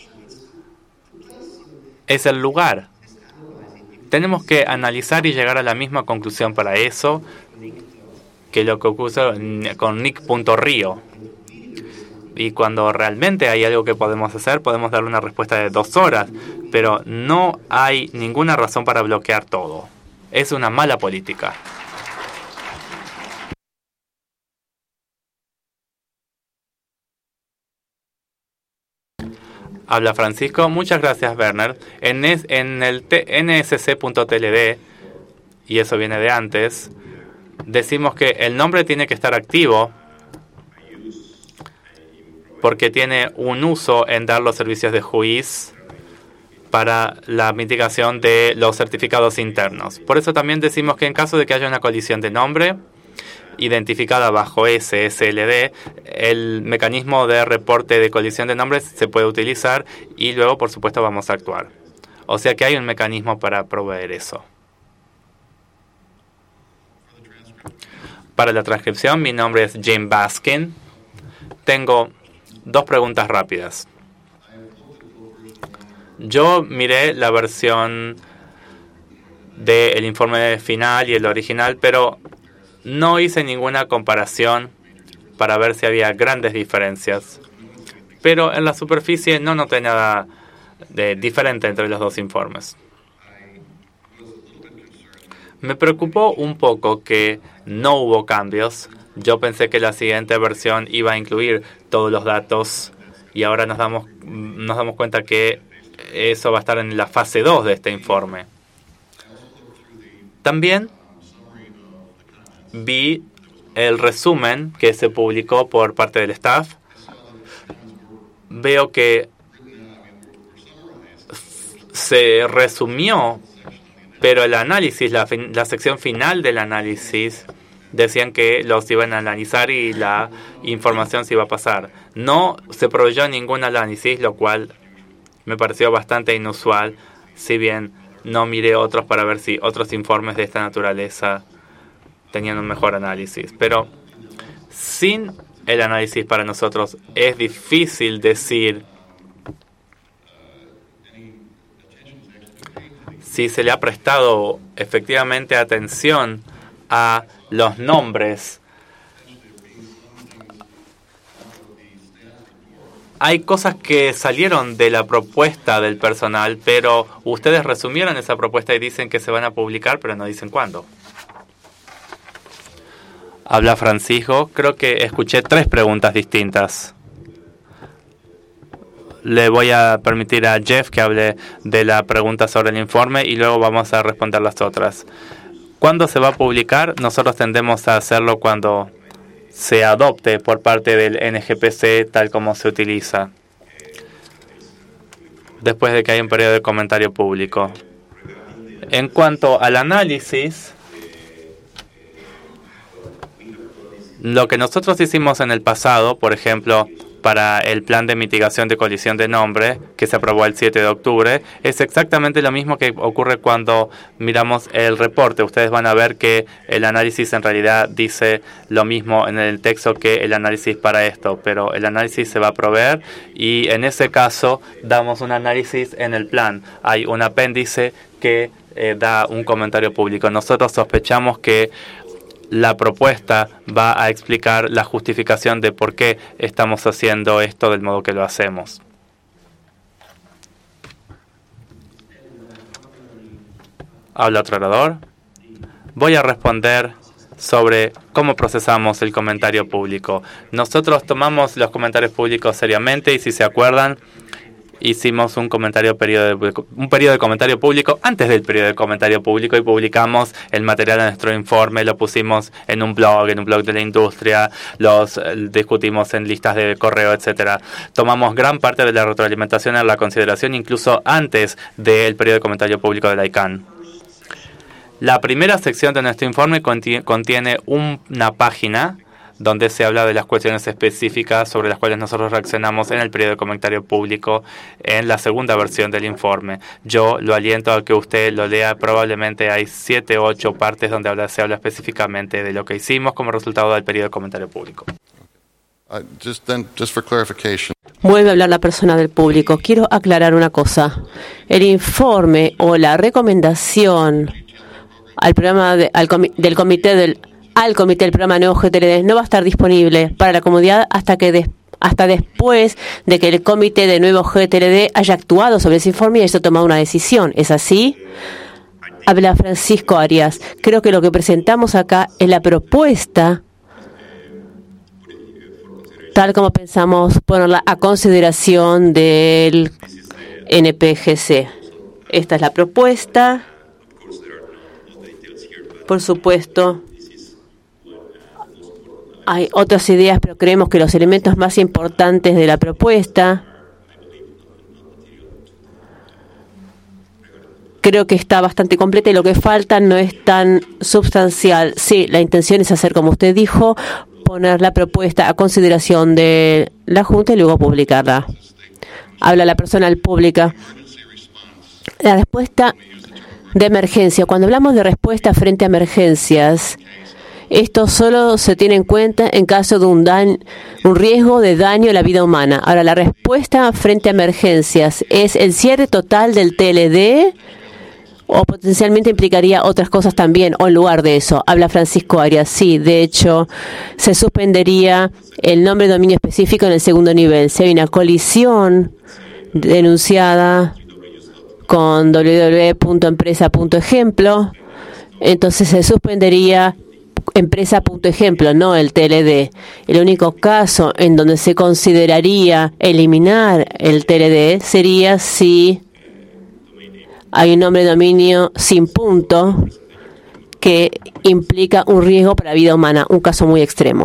Es el lugar. Tenemos que analizar y llegar a la misma conclusión para eso que lo que ocurre con Nick.rio. Y cuando realmente hay algo que podemos hacer, podemos darle una respuesta de 2 horas. Pero no hay ninguna razón para bloquear todo. Es una mala política. Habla Francisco. Muchas gracias, Werner. En el nsc.tld, y eso viene de antes, decimos que el nombre tiene que estar activo porque tiene un uso en dar los servicios de juiz para la mitigación de los certificados internos. Por eso también decimos que en caso de que haya una colisión de nombre identificada bajo SSLD, el mecanismo de reporte de colisión de nombres se puede utilizar y luego, por supuesto, vamos a actuar. O sea que hay un mecanismo para proveer eso. Para la transcripción, mi nombre es Jim Baskin. Tengo 2 preguntas rápidas. Yo miré la versión del informe final y el original, pero no hice ninguna comparación para ver si había grandes diferencias. Pero en la superficie no noté nada de diferente entre los 2 informes. Me preocupó un poco que no hubo cambios. Yo pensé que la siguiente versión iba a incluir todos los datos y ahora nos damos cuenta que eso va a estar en la fase 2 de este informe. También vi el resumen que se publicó por parte del staff. Veo que se resumió, pero el análisis, la sección final del análisis, decían que los iban a analizar y la información se iba a pasar. No se proveyó ningún análisis, lo cual me pareció bastante inusual, si bien no miré otros para ver si otros informes de esta naturaleza tenían un mejor análisis. Pero sin el análisis para nosotros es difícil decir si se le ha prestado efectivamente atención a los nombres. Hay cosas que salieron de la propuesta del personal, pero ustedes resumieron esa propuesta y dicen que se van a publicar, pero no dicen cuándo. Habla Francisco. Creo que escuché 3 preguntas distintas. Le voy a permitir a Jeff que hable de la pregunta sobre el informe y luego vamos a responder las otras. ¿Cuándo se va a publicar? Nosotros tendemos a hacerlo cuando se adopte por parte del NGPC tal como se utiliza, después de que haya un periodo de comentario público. En cuanto al análisis, lo que nosotros hicimos en el pasado, por ejemplo, para el plan de mitigación de colisión de nombre que se aprobó el 7 de octubre, es exactamente lo mismo que ocurre cuando miramos el reporte. Ustedes van a ver que el análisis en realidad dice lo mismo en el texto que el análisis para esto, pero el análisis se va a proveer y en ese caso damos un análisis en el plan. Hay un apéndice que da un comentario público. Nosotros sospechamos que la propuesta va a explicar la justificación de por qué estamos haciendo esto del modo que lo hacemos. Habla otro orador. Voy a responder sobre cómo procesamos el comentario público. Nosotros tomamos los comentarios públicos seriamente y si se acuerdan, hicimos un periodo de comentario público antes del periodo de comentario público y publicamos el material de nuestro informe, lo pusimos en un blog de la industria, los discutimos en listas de correo, etcétera. Tomamos gran parte de la retroalimentación en la consideración incluso antes del periodo de comentario público de la ICANN. La primera sección de nuestro informe contiene una página donde se habla de las cuestiones específicas sobre las cuales nosotros reaccionamos en el periodo de comentario público en la segunda versión del informe. Yo lo aliento a que usted lo lea. Probablemente hay 7 u 8 partes donde se habla específicamente de lo que hicimos como resultado del periodo de comentario público. Just for clarification. Vuelve a hablar la persona del público. Quiero aclarar una cosa. El informe o la recomendación al programa al comité del programa Nuevo GTLD no va a estar disponible para la comunidad hasta después de que el comité de Nuevo GTLD haya actuado sobre ese informe y haya tomado una decisión. ¿Es así? Habla Francisco Arias. Creo que lo que presentamos acá es la propuesta tal como pensamos ponerla a consideración del NPGC. Esta es la propuesta. Por supuesto, hay otras ideas, pero creemos que los elementos más importantes de la propuesta creo que está bastante completa y lo que falta no es tan sustancial. Sí, la intención es hacer, como usted dijo, poner la propuesta a consideración de la Junta y luego publicarla. Habla la persona pública. La respuesta de emergencia. Cuando hablamos de respuesta frente a emergencias, esto solo se tiene en cuenta en caso de un riesgo de daño a la vida humana. Ahora, la respuesta frente a emergencias es el cierre total del TLD o potencialmente implicaría otras cosas también, o en lugar de eso. Habla Francisco Arias. Sí, de hecho, se suspendería el nombre de dominio específico en el segundo nivel. Si hay una colisión denunciada con www.empresa.ejemplo, entonces se suspendería empresa.ejemplo, no el TLD. El único caso en donde se consideraría eliminar el TLD sería si hay un nombre de dominio sin punto que implica un riesgo para la vida humana, un caso muy extremo.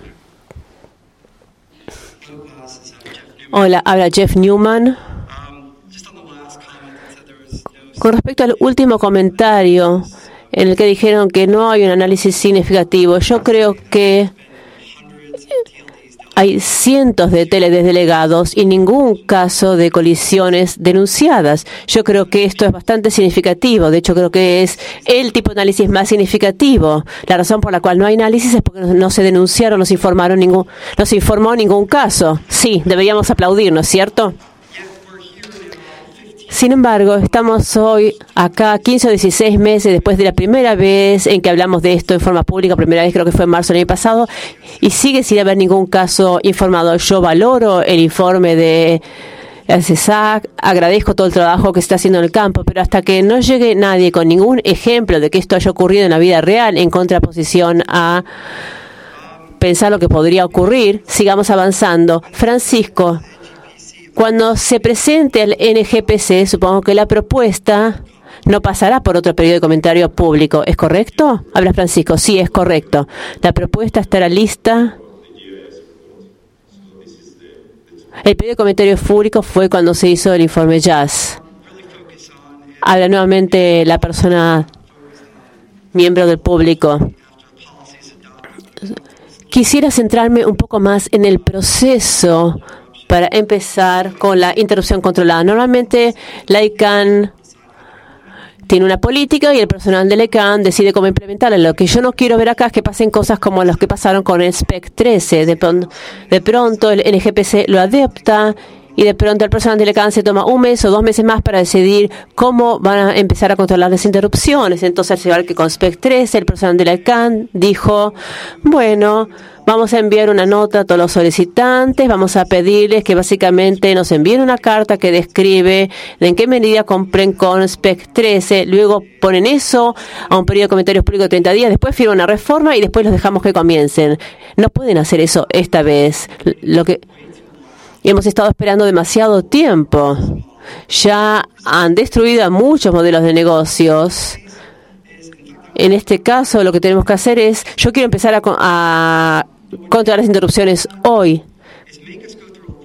Hola, habla Jeff Newman. Con respecto al último comentario en el que dijeron que no hay un análisis significativo, yo creo que hay cientos de TLDs delegados y ningún caso de colisiones denunciadas. Yo creo que esto es bastante significativo. De hecho, creo que es el tipo de análisis más significativo. La razón por la cual no hay análisis es porque no se denunciaron, no se informó ningún caso. Sí, deberíamos aplaudirnos, ¿cierto? Sin embargo, estamos hoy acá 15 o 16 meses después de la primera vez en que hablamos de esto en forma pública, primera vez creo que fue en marzo del año pasado, y sigue sin haber ningún caso informado. Yo valoro el informe de CESAC, agradezco todo el trabajo que se está haciendo en el campo, pero hasta que no llegue nadie con ningún ejemplo de que esto haya ocurrido en la vida real, en contraposición a pensar lo que podría ocurrir, sigamos avanzando. Francisco, cuando se presente el NGPC, supongo que la propuesta no pasará por otro periodo de comentario público. ¿Es correcto? Habla Francisco. Sí, es correcto. La propuesta estará lista. El periodo de comentario público fue cuando se hizo el informe Jazz. Habla nuevamente la persona miembro del público. Quisiera centrarme un poco más en el proceso para empezar con la interrupción controlada. Normalmente la ICANN tiene una política y el personal de la ICANN decide cómo implementarla. Lo que yo no quiero ver acá es que pasen cosas como las que pasaron con el SPEC 13. De pronto el NGPC lo adopta y de pronto el personal de la ICANN se toma 1 mes o 2 meses más para decidir cómo van a empezar a controlar las interrupciones. Entonces, al igual que con SPEC 13, el personal de la ICANN dijo, bueno, vamos a enviar una nota a todos los solicitantes, vamos a pedirles que básicamente nos envíen una carta que describe de en qué medida cumplen con SPEC 13, luego ponen eso a un periodo de comentarios públicos de 30 días, después firman una reforma y después los dejamos que comiencen. No pueden hacer eso esta vez. Hemos estado esperando demasiado tiempo. Ya han destruido a muchos modelos de negocios. En este caso, lo que tenemos que hacer es, yo quiero empezar a controlar las interrupciones hoy,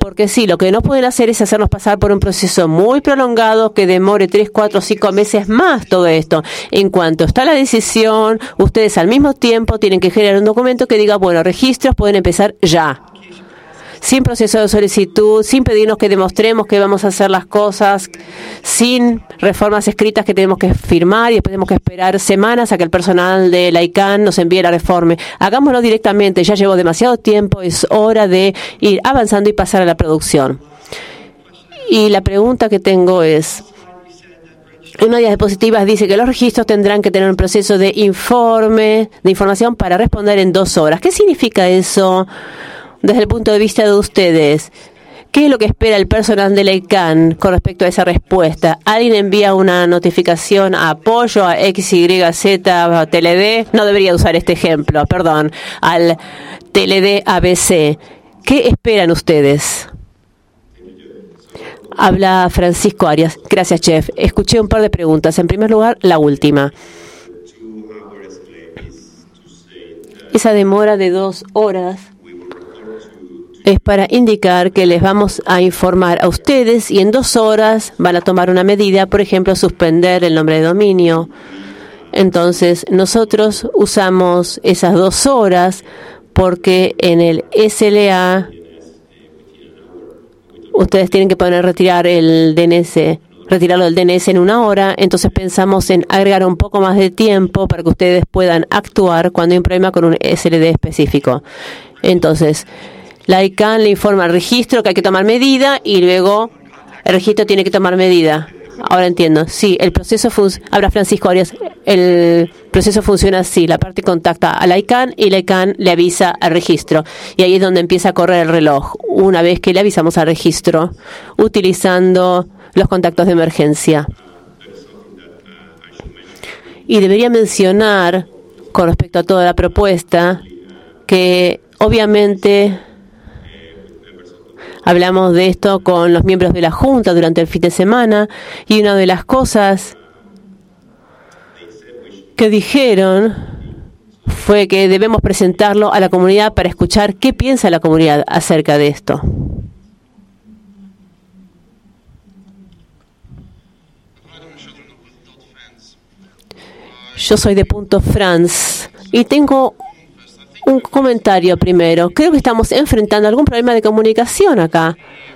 Porque sí, lo que no pueden hacer es hacernos pasar por un proceso muy prolongado que demore 3, 4, 5 meses más todo esto. En cuanto está la decisión, ustedes al mismo tiempo tienen que generar un documento que diga, bueno, registros pueden empezar ya. Sin proceso de solicitud, sin pedirnos que demostremos que vamos a hacer las cosas, sin reformas escritas que tenemos que firmar y después tenemos que esperar semanas a que el personal de la ICANN nos envíe la reforma. Hagámoslo directamente, ya llevó demasiado tiempo, es hora de ir avanzando y pasar a la producción. Y la pregunta que tengo es, en una diapositiva dice que los registros tendrán que tener un proceso de información para responder en 2 horas. ¿Qué significa eso? Desde el punto de vista de ustedes, ¿qué es lo que espera el personal de la ICANN con respecto a esa respuesta? ¿Alguien envía una notificación a apoyo, a XYZ, a TLD? No debería usar este ejemplo, perdón, al TLD ABC. ¿Qué esperan ustedes? Habla Francisco Arias. Gracias, Chef. Escuché un par de preguntas. En primer lugar, la última. Esa demora de 2 horas es para indicar que les vamos a informar a ustedes y en 2 horas van a tomar una medida, por ejemplo, suspender el nombre de dominio. Entonces, nosotros usamos esas 2 horas porque en el SLA ustedes tienen que poder retirar el DNS, retirarlo del DNS en 1 hora. Entonces pensamos en agregar un poco más de tiempo para que ustedes puedan actuar cuando hay un problema con un SLD específico. Entonces, la ICANN le informa al registro que hay que tomar medida y luego el registro tiene que tomar medida. Ahora entiendo. Sí, el proceso habla Francisco Arias. El proceso funciona así. La parte contacta a la ICANN y la ICANN le avisa al registro. Y ahí es donde empieza a correr el reloj. Una vez que le avisamos al registro, utilizando los contactos de emergencia. Y debería mencionar, con respecto a toda la propuesta, que obviamente hablamos de esto con los miembros de la Junta durante el fin de semana y una de las cosas que dijeron fue que debemos presentarlo a la comunidad para escuchar qué piensa la comunidad acerca de esto. Yo soy de Punto France y tengo un comentario primero. Creo que estamos enfrentando algún problema de comunicación acá.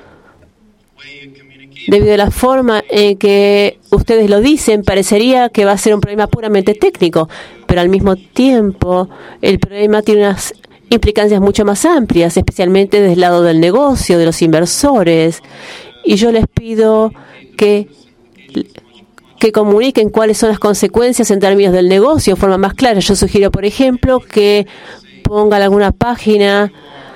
Debido a la forma en que ustedes lo dicen, parecería que va a ser un problema puramente técnico, pero al mismo tiempo el problema tiene unas implicancias mucho más amplias, especialmente desde el lado del negocio, de los inversores. Y yo les pido que comuniquen cuáles son las consecuencias en términos del negocio de forma más clara. Yo sugiero, por ejemplo, que pongan alguna página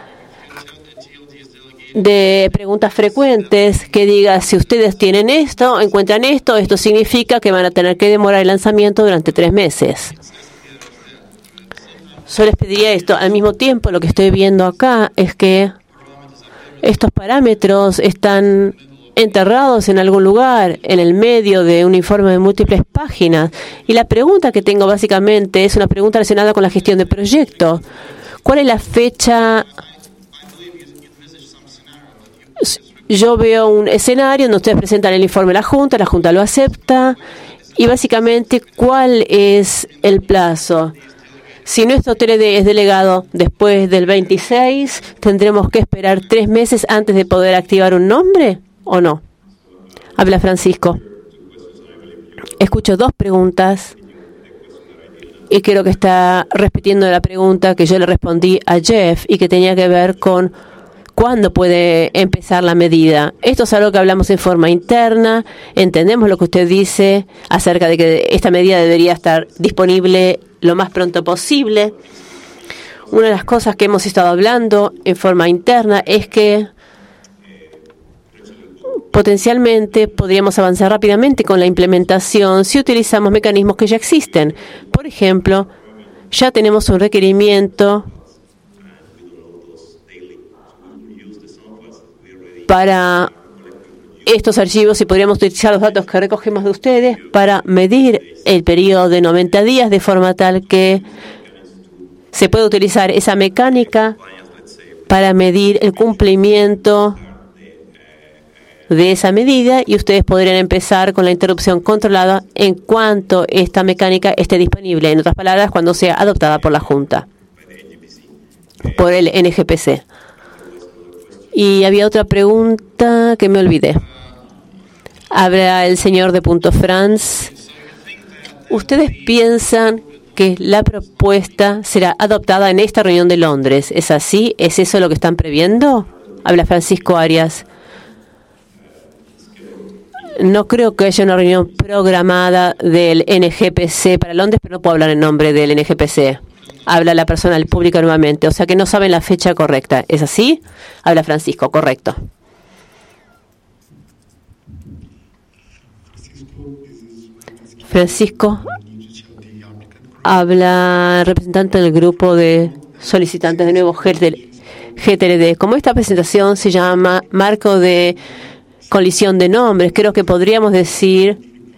de preguntas frecuentes que diga, si ustedes tienen esto, encuentran esto, esto significa que van a tener que demorar el lanzamiento durante 3 meses. Yo les pediría esto. Al mismo tiempo, lo que estoy viendo acá es que estos parámetros están enterrados en algún lugar, en el medio de un informe de múltiples páginas. Y la pregunta que tengo básicamente es una pregunta relacionada con la gestión de proyectos. ¿Cuál es la fecha? Yo veo un escenario donde ustedes presentan el informe a la Junta lo acepta, y básicamente, ¿cuál es el plazo? Si nuestro TLD es delegado después del 26, ¿tendremos que esperar 3 meses antes de poder activar un nombre o no? Habla Francisco. Escucho 2 preguntas y creo que está repitiendo la pregunta que yo le respondí a Jeff y que tenía que ver con cuándo puede empezar la medida. Esto es algo que hablamos en forma interna. Entendemos lo que usted dice acerca de que esta medida debería estar disponible lo más pronto posible. Una de las cosas que hemos estado hablando en forma interna es que potencialmente podríamos avanzar rápidamente con la implementación si utilizamos mecanismos que ya existen. Por ejemplo, ya tenemos un requerimiento para estos archivos y podríamos utilizar los datos que recogemos de ustedes para medir el periodo de 90 días de forma tal que se pueda utilizar esa mecánica para medir el cumplimiento de esa medida y ustedes podrían empezar con la interrupción controlada en cuanto esta mecánica esté disponible. En otras palabras, cuando sea adoptada por la Junta, por el NGPC. Y había otra pregunta que me olvidé. Habla el señor de Punto France. ¿Ustedes piensan que la propuesta será adoptada en esta reunión de Londres? ¿Es así? ¿Es eso lo que están previendo? Habla Francisco Arias. No creo que haya una reunión programada del NGPC para Londres, pero no puedo hablar en nombre del NGPC. Habla la persona del público nuevamente, o sea que no saben la fecha correcta. ¿Es así? Habla Francisco, correcto. Francisco habla representante del grupo de solicitantes de nuevo GTLD. Como esta presentación se llama marco de colisión de nombres, creo que podríamos decir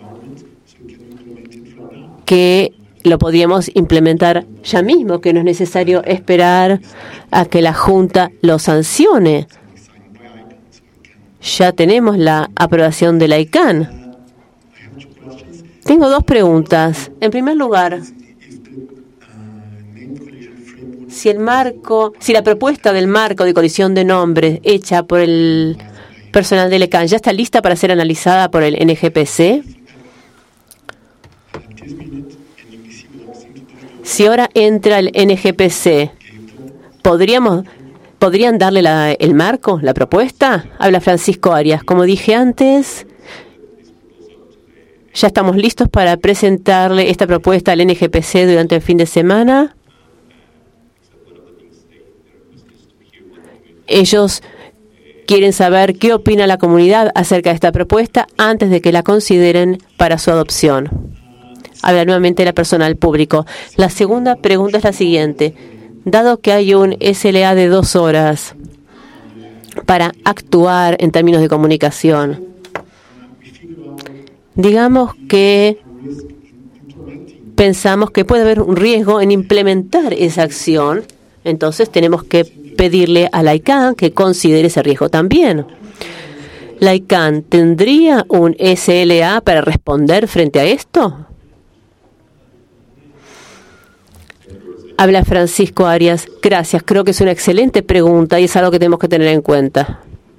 que lo podríamos implementar ya mismo, que no es necesario esperar a que la Junta lo sancione. Ya tenemos la aprobación de la ICANN. Tengo dos preguntas. En primer lugar, si la propuesta del marco de colisión de nombres hecha por el personal de la ICANN ya está lista para ser analizada por el NGPC. Si ahora entra el NGPC, ¿podrían darle el marco, la propuesta? Habla Francisco Arias. Como dije antes, ya estamos listos para presentarle esta propuesta al NGPC durante el fin de semana. Ellos quieren saber qué opina la comunidad acerca de esta propuesta antes de que la consideren para su adopción. Habla nuevamente la persona al público. La segunda pregunta es la siguiente. Dado que hay un SLA de 2 horas para actuar en términos de comunicación, digamos que pensamos que puede haber un riesgo en implementar esa acción, entonces tenemos que pedirle a la ICANN que considere ese riesgo también. ¿La ICANN tendría un SLA para responder frente a esto? Habla Francisco Arias. Gracias, creo que es una excelente pregunta y es algo que tenemos que tener en cuenta.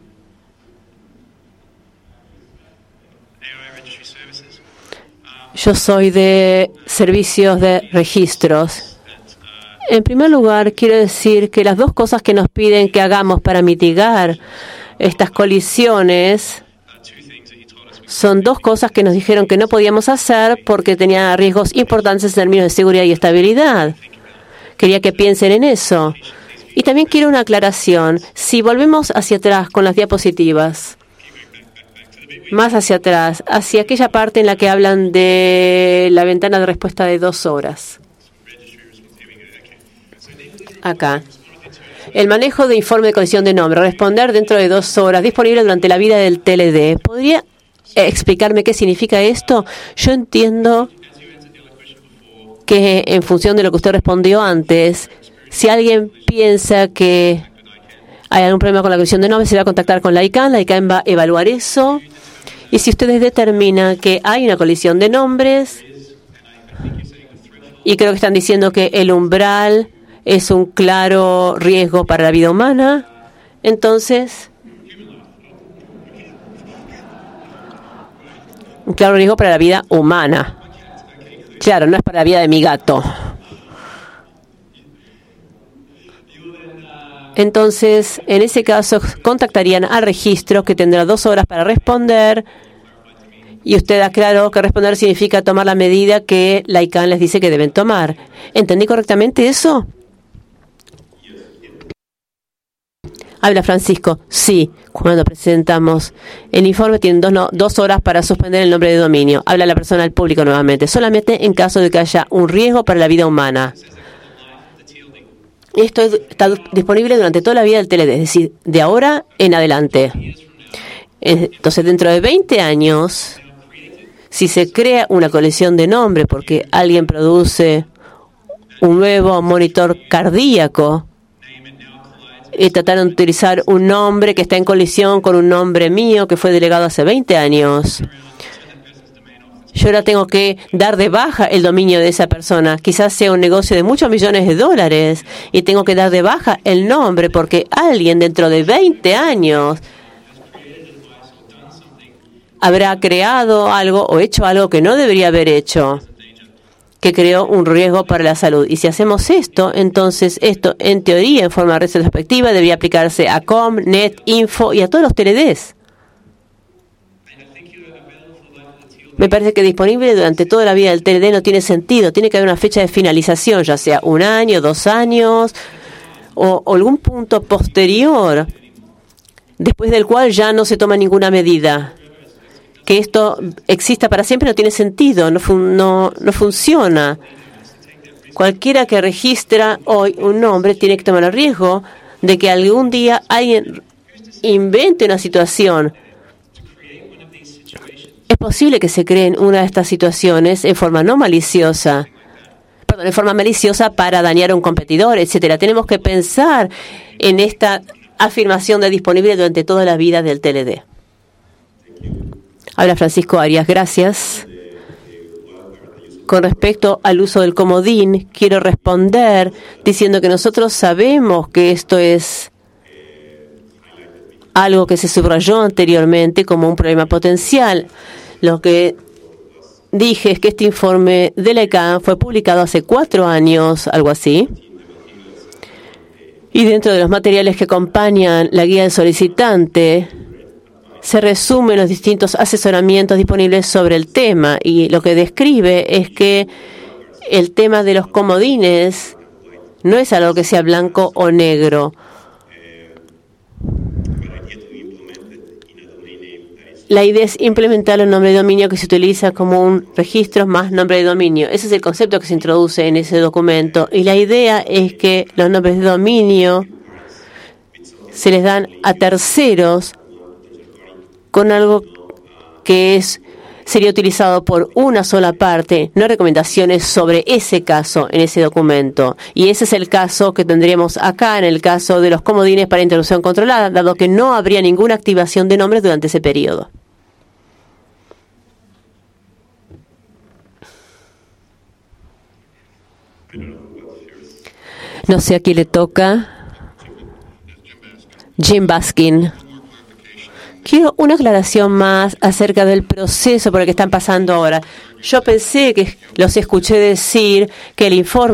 Yo soy de servicios de registros. En primer lugar, quiero decir que las dos cosas que nos piden que hagamos para mitigar estas colisiones son dos cosas que nos dijeron que no podíamos hacer porque tenía riesgos importantes en términos de seguridad y estabilidad. Quería que piensen en eso. Y también quiero una aclaración. Si volvemos hacia atrás con las diapositivas, más hacia atrás, hacia aquella parte en la que hablan de la ventana de respuesta de 2 horas. Acá. El manejo de informe de colisión de nombre, responder dentro de 2 horas, disponible durante la vida del TLD. ¿Podría explicarme qué significa esto? Yo entiendo que en función de lo que usted respondió antes, si alguien piensa que hay algún problema con la colisión de nombres, se va a contactar con la ICANN va a evaluar eso, y si ustedes determinan que hay una colisión de nombres, y creo que están diciendo que el umbral es un claro riesgo para la vida humana, entonces, un claro riesgo para la vida humana. Claro, no es para la vida de mi gato. Entonces, en ese caso, contactarían al registro que tendrá 2 horas para responder. Y usted aclaró que responder significa tomar la medida que la ICANN les dice que deben tomar. ¿Entendí correctamente eso? Habla Francisco. Sí, cuando presentamos el informe tienen 2 horas para suspender el nombre de dominio. Habla la persona al público nuevamente. Solamente en caso de que haya un riesgo para la vida humana. Esto está disponible durante toda la vida del TLD, es decir, de ahora en adelante. Entonces, dentro de 20 años, si se crea una colección de nombres porque alguien produce un nuevo monitor cardíaco y trataron de utilizar un nombre que está en colisión con un nombre mío que fue delegado hace 20 años. Yo ahora tengo que dar de baja el dominio de esa persona. Quizás sea un negocio de muchos millones de dólares y tengo que dar de baja el nombre porque alguien dentro de 20 años habrá creado algo o hecho algo que no debería haber hecho, que creó un riesgo para la salud. Y si hacemos esto, entonces esto, en teoría, en forma retrospectiva, debería aplicarse a Com, Net, Info y a todos los TLDs. Me parece que disponible durante toda la vida del TLD no tiene sentido. Tiene que haber una fecha de finalización, ya sea 1 año, 2 años o algún punto posterior, después del cual ya no se toma ninguna medida. Que esto exista para siempre no tiene sentido, no funciona. Cualquiera que registra hoy un nombre tiene que tomar el riesgo de que algún día alguien invente una situación. Es posible que se creen una de estas situaciones en forma no maliciosa, en forma maliciosa para dañar a un competidor, etcétera. Tenemos que pensar en esta afirmación de disponible durante toda la vida del TLD. Habla Francisco Arias, gracias. Con respecto al uso del comodín, quiero responder diciendo que nosotros sabemos que esto es algo que se subrayó anteriormente como un problema potencial. Lo que dije es que este informe de la ICANN fue publicado hace 4 años, algo así. Y dentro de los materiales que acompañan la guía del solicitante, se resumen los distintos asesoramientos disponibles sobre el tema. Y lo que describe es que el tema de los comodines no es algo que sea blanco o negro. La idea es implementar el nombre de dominio que se utiliza como un registro más nombre de dominio. Ese es el concepto que se introduce en ese documento. Y la idea es que los nombres de dominio se les dan a terceros con algo que sería utilizado por una sola parte, no recomendaciones sobre ese caso en ese documento. Y ese es el caso que tendríamos acá en el caso de los comodines para interrupción controlada, dado que no habría ninguna activación de nombres durante ese periodo. No sé a quién le toca. Jim Baskin. Quiero una aclaración más acerca del proceso por el que están pasando ahora. Yo pensé que los escuché decir que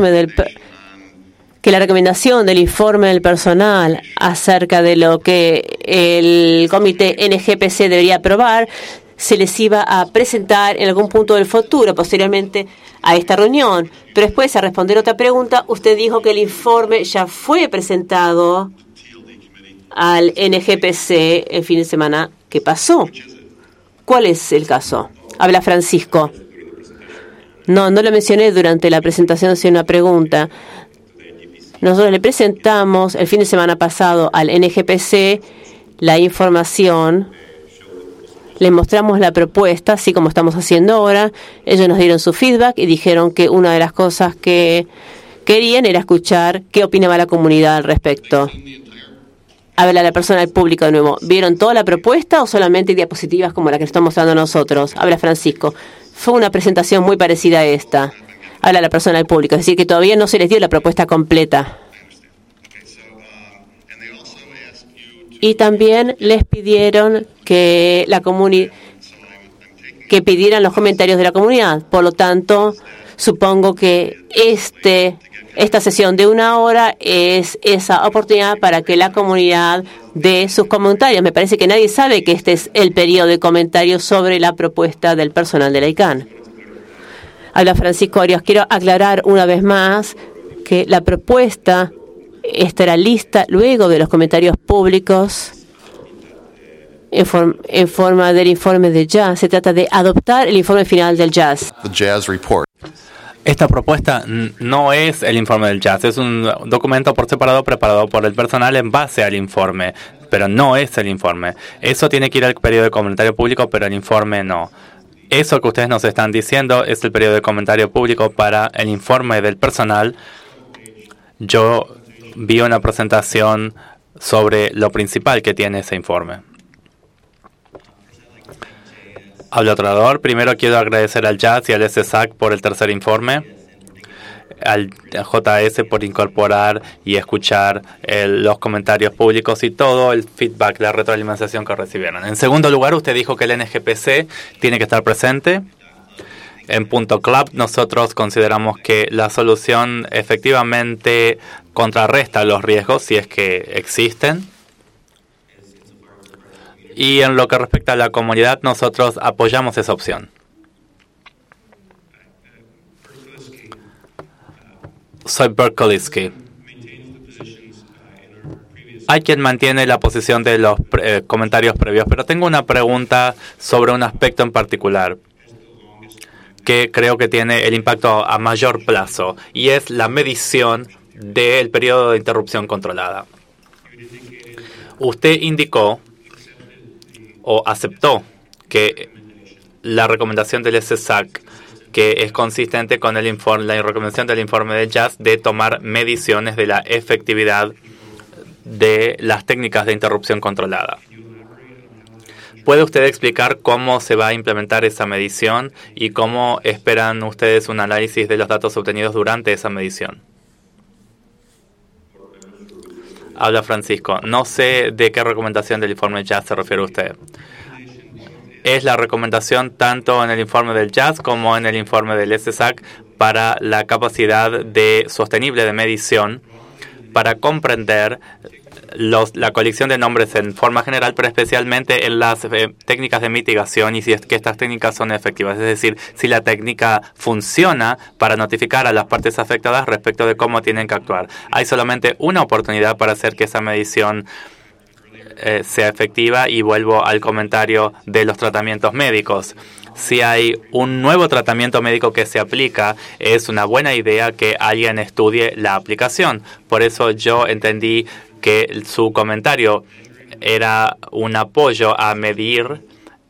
que la recomendación del informe del personal acerca de lo que el comité NGPC debería aprobar se les iba a presentar en algún punto del futuro, posteriormente a esta reunión. Pero después, a responder otra pregunta, usted dijo que el informe ya fue presentado al NGPC el fin de semana que pasó. ¿Cuál es el caso? Habla Francisco. No lo mencioné durante la presentación, sino una pregunta. Nosotros le presentamos el fin de semana pasado al NGPC la información, le mostramos la propuesta, así como estamos haciendo ahora. Ellos nos dieron su feedback y dijeron que una de las cosas que querían era escuchar qué opinaba la comunidad al respecto. Habla la persona del público de nuevo. ¿Vieron toda la propuesta o solamente diapositivas como la que estamos mostrando nosotros? Habla Francisco. Fue una presentación muy parecida a esta. Habla la persona del público. Es decir, que todavía no se les dio la propuesta completa. Y también les pidieron que que pidieran los comentarios de la comunidad. Por lo tanto, supongo que esta sesión de 1 hora es esa oportunidad para que la comunidad dé sus comentarios. Me parece que nadie sabe que este es el periodo de comentarios sobre la propuesta del personal de la ICANN. Habla Francisco Arias. Quiero aclarar una vez más que la propuesta estará lista luego de los comentarios públicos en forma del informe de Jazz. Se trata de adoptar el informe final del Jazz. Esta propuesta no es el informe del Jazz, es un documento por separado preparado por el personal en base al informe, pero no es el informe. Eso tiene que ir al periodo de comentario público, pero el informe no. Eso que ustedes nos están diciendo es el periodo de comentario público para el informe del personal. Yo vi una presentación sobre lo principal que tiene ese informe. Habla otro orador. Primero quiero agradecer al JAS y al SSAC por el tercer informe, al JS por incorporar y escuchar los comentarios públicos y todo el feedback, la retroalimentación que recibieron. En segundo lugar, usted dijo que el NGPC tiene que estar presente. En Punto Club nosotros consideramos que la solución efectivamente contrarresta los riesgos si es que existen. Y en lo que respecta a la comunidad, nosotros apoyamos esa opción. Soy Bert Koliski. Hay quien mantiene la posición de los comentarios previos, pero tengo una pregunta sobre un aspecto en particular que creo que tiene el impacto a mayor plazo, y es la medición del periodo de interrupción controlada. Usted indicó o aceptó que la recomendación del SSAC, que es consistente con el informe, la recomendación del informe del JAS de tomar mediciones de la efectividad de las técnicas de interrupción controlada. ¿Puede usted explicar cómo se va a implementar esa medición y cómo esperan ustedes un análisis de los datos obtenidos durante esa medición? Habla Francisco. No sé de qué recomendación del informe JAS se refiere usted. Es la recomendación tanto en el informe del JAS como en el informe del SSAC para la capacidad sostenible de medición para comprender la colección de nombres en forma general, pero especialmente en las técnicas de mitigación y si es que estas técnicas son efectivas. Es decir, si la técnica funciona para notificar a las partes afectadas respecto de cómo tienen que actuar. Hay solamente una oportunidad para hacer que esa medición sea efectiva, y vuelvo al comentario de los tratamientos médicos. Si hay un nuevo tratamiento médico que se aplica, es una buena idea que alguien estudie la aplicación. Por eso yo entendí que su comentario era un apoyo a medir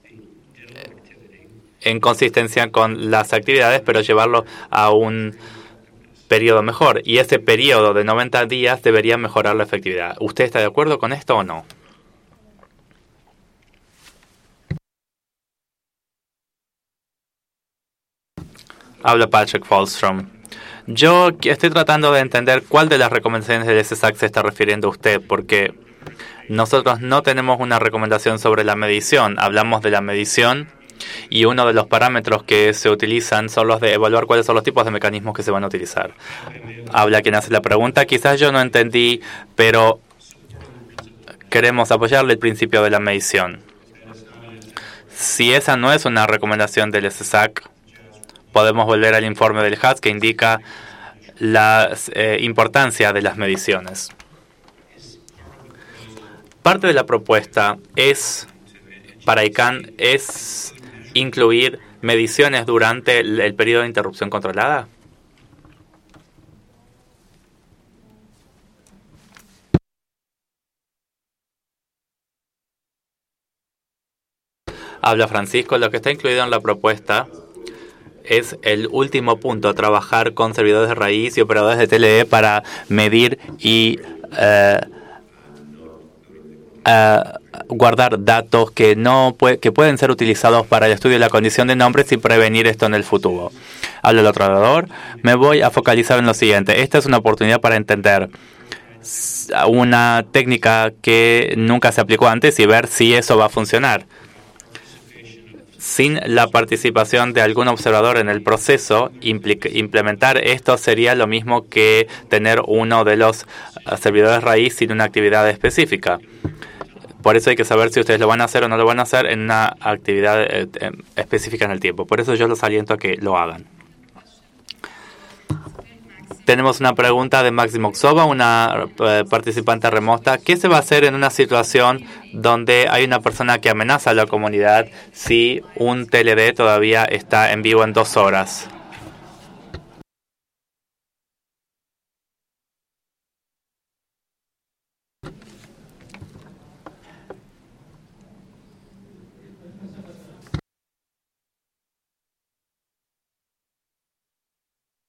en consistencia con las actividades, pero llevarlo a un periodo mejor. Y ese periodo de 90 días debería mejorar la efectividad. ¿Usted está de acuerdo con esto o no? Habla Patrick Falstrom. Yo estoy tratando de entender cuál de las recomendaciones del SSAC se está refiriendo usted, porque nosotros no tenemos una recomendación sobre la medición. Hablamos de la medición y uno de los parámetros que se utilizan son los de evaluar cuáles son los tipos de mecanismos que se van a utilizar. Habla quien hace la pregunta. Quizás yo no entendí, pero queremos apoyarle el principio de la medición. Si esa no es una recomendación del SSAC, podemos volver al informe del JAS que indica la importancia de las mediciones. Parte de la propuesta para ICANN es incluir mediciones durante el periodo de interrupción controlada. Habla Francisco. Lo que está incluido en la propuesta es el último punto, trabajar con servidores de raíz y operadores de TLE para medir y guardar datos que pueden ser utilizados para el estudio de la condición de nombres y prevenir esto en el futuro. Habla el otro orador. Me voy a focalizar en lo siguiente. Esta es una oportunidad para entender una técnica que nunca se aplicó antes y ver si eso va a funcionar. Sin la participación de algún observador en el proceso, implementar esto sería lo mismo que tener uno de los servidores raíz sin una actividad específica. Por eso hay que saber si ustedes lo van a hacer o no lo van a hacer en una actividad específica en el tiempo. Por eso yo los aliento a que lo hagan. Tenemos una pregunta de Máximo Xova, una participante remota. ¿Qué se va a hacer en una situación donde hay una persona que amenaza a la comunidad si un TLD todavía está en vivo en 2 horas?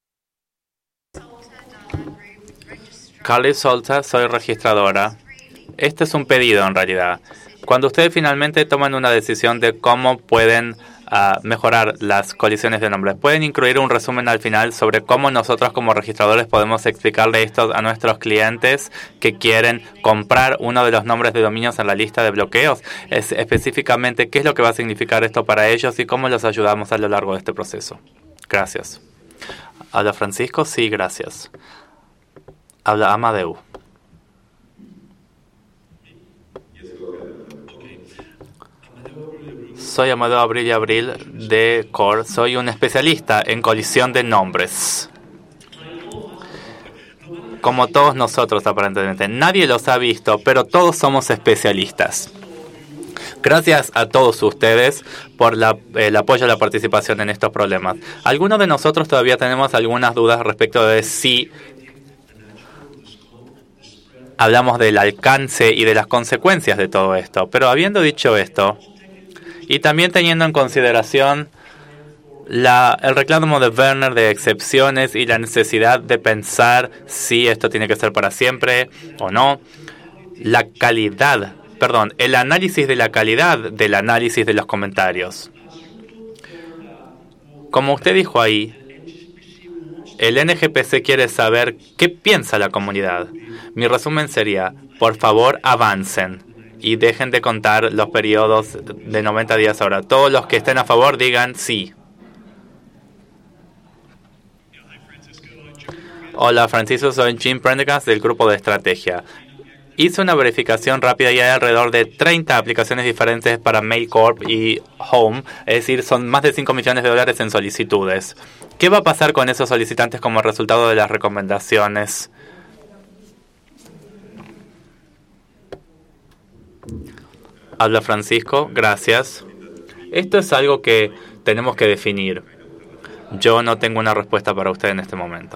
Carly Solta, soy registradora. Este es un pedido en realidad. Cuando ustedes finalmente toman una decisión de cómo pueden mejorar las colisiones de nombres, pueden incluir un resumen al final sobre cómo nosotros como registradores podemos explicarle esto a nuestros clientes que quieren comprar uno de los nombres de dominios en la lista de bloqueos. Es específicamente qué es lo que va a significar esto para ellos y cómo los ayudamos a lo largo de este proceso. Gracias. ¿Habla Francisco? Sí, gracias. Habla Amadeu. Soy Amadeo Abril de Core. Soy un especialista en colisión de nombres. Como todos nosotros, aparentemente. Nadie los ha visto, pero todos somos especialistas. Gracias a todos ustedes por el apoyo y la participación en estos problemas. Algunos de nosotros todavía tenemos algunas dudas respecto de si hablamos del alcance y de las consecuencias de todo esto. Pero habiendo dicho esto, y también teniendo en consideración el reclamo de Werner de excepciones y la necesidad de pensar si esto tiene que ser para siempre o no, el análisis de la calidad del análisis de los comentarios. Como usted dijo ahí, el NGPC quiere saber qué piensa la comunidad. Mi resumen sería, por favor, avancen y dejen de contar los periodos de 90 días ahora. Todos los que estén a favor digan sí. Hola Francisco, soy Jim Prendergast del grupo de estrategia. Hice una verificación rápida y hay alrededor de 30 aplicaciones diferentes para MailCorp y Home, es decir, son más de $5 millones en solicitudes. ¿Qué va a pasar con esos solicitantes como resultado de las recomendaciones? Habla Francisco, gracias. Esto es algo que tenemos que definir. Yo no tengo una respuesta para usted en este momento.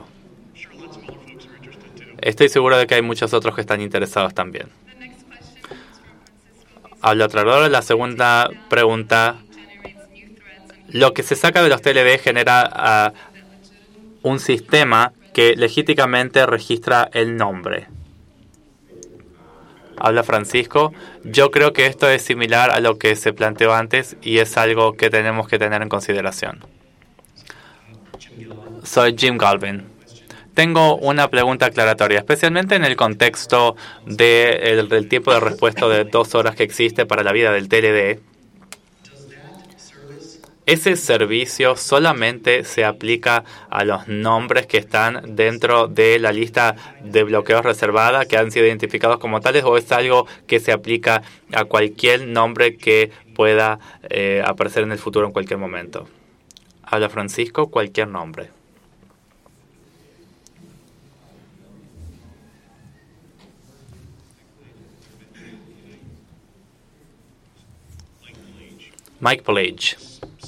Estoy seguro de que hay muchos otros que están interesados también. Habla otra. La segunda pregunta. Lo que se saca de los TLD genera un sistema que legítimamente registra el nombre. Habla Francisco. Yo creo que esto es similar a lo que se planteó antes y es algo que tenemos que tener en consideración. Soy Jim Galvin. Tengo una pregunta aclaratoria, especialmente en el contexto del tiempo de respuesta de 2 horas que existe para la vida del TLD. Ese servicio solamente se aplica a los nombres que están dentro de la lista de bloqueos reservada, que han sido identificados como tales, o es algo que se aplica a cualquier nombre que pueda aparecer en el futuro en cualquier momento. Habla Francisco, cualquier nombre. Mike Page.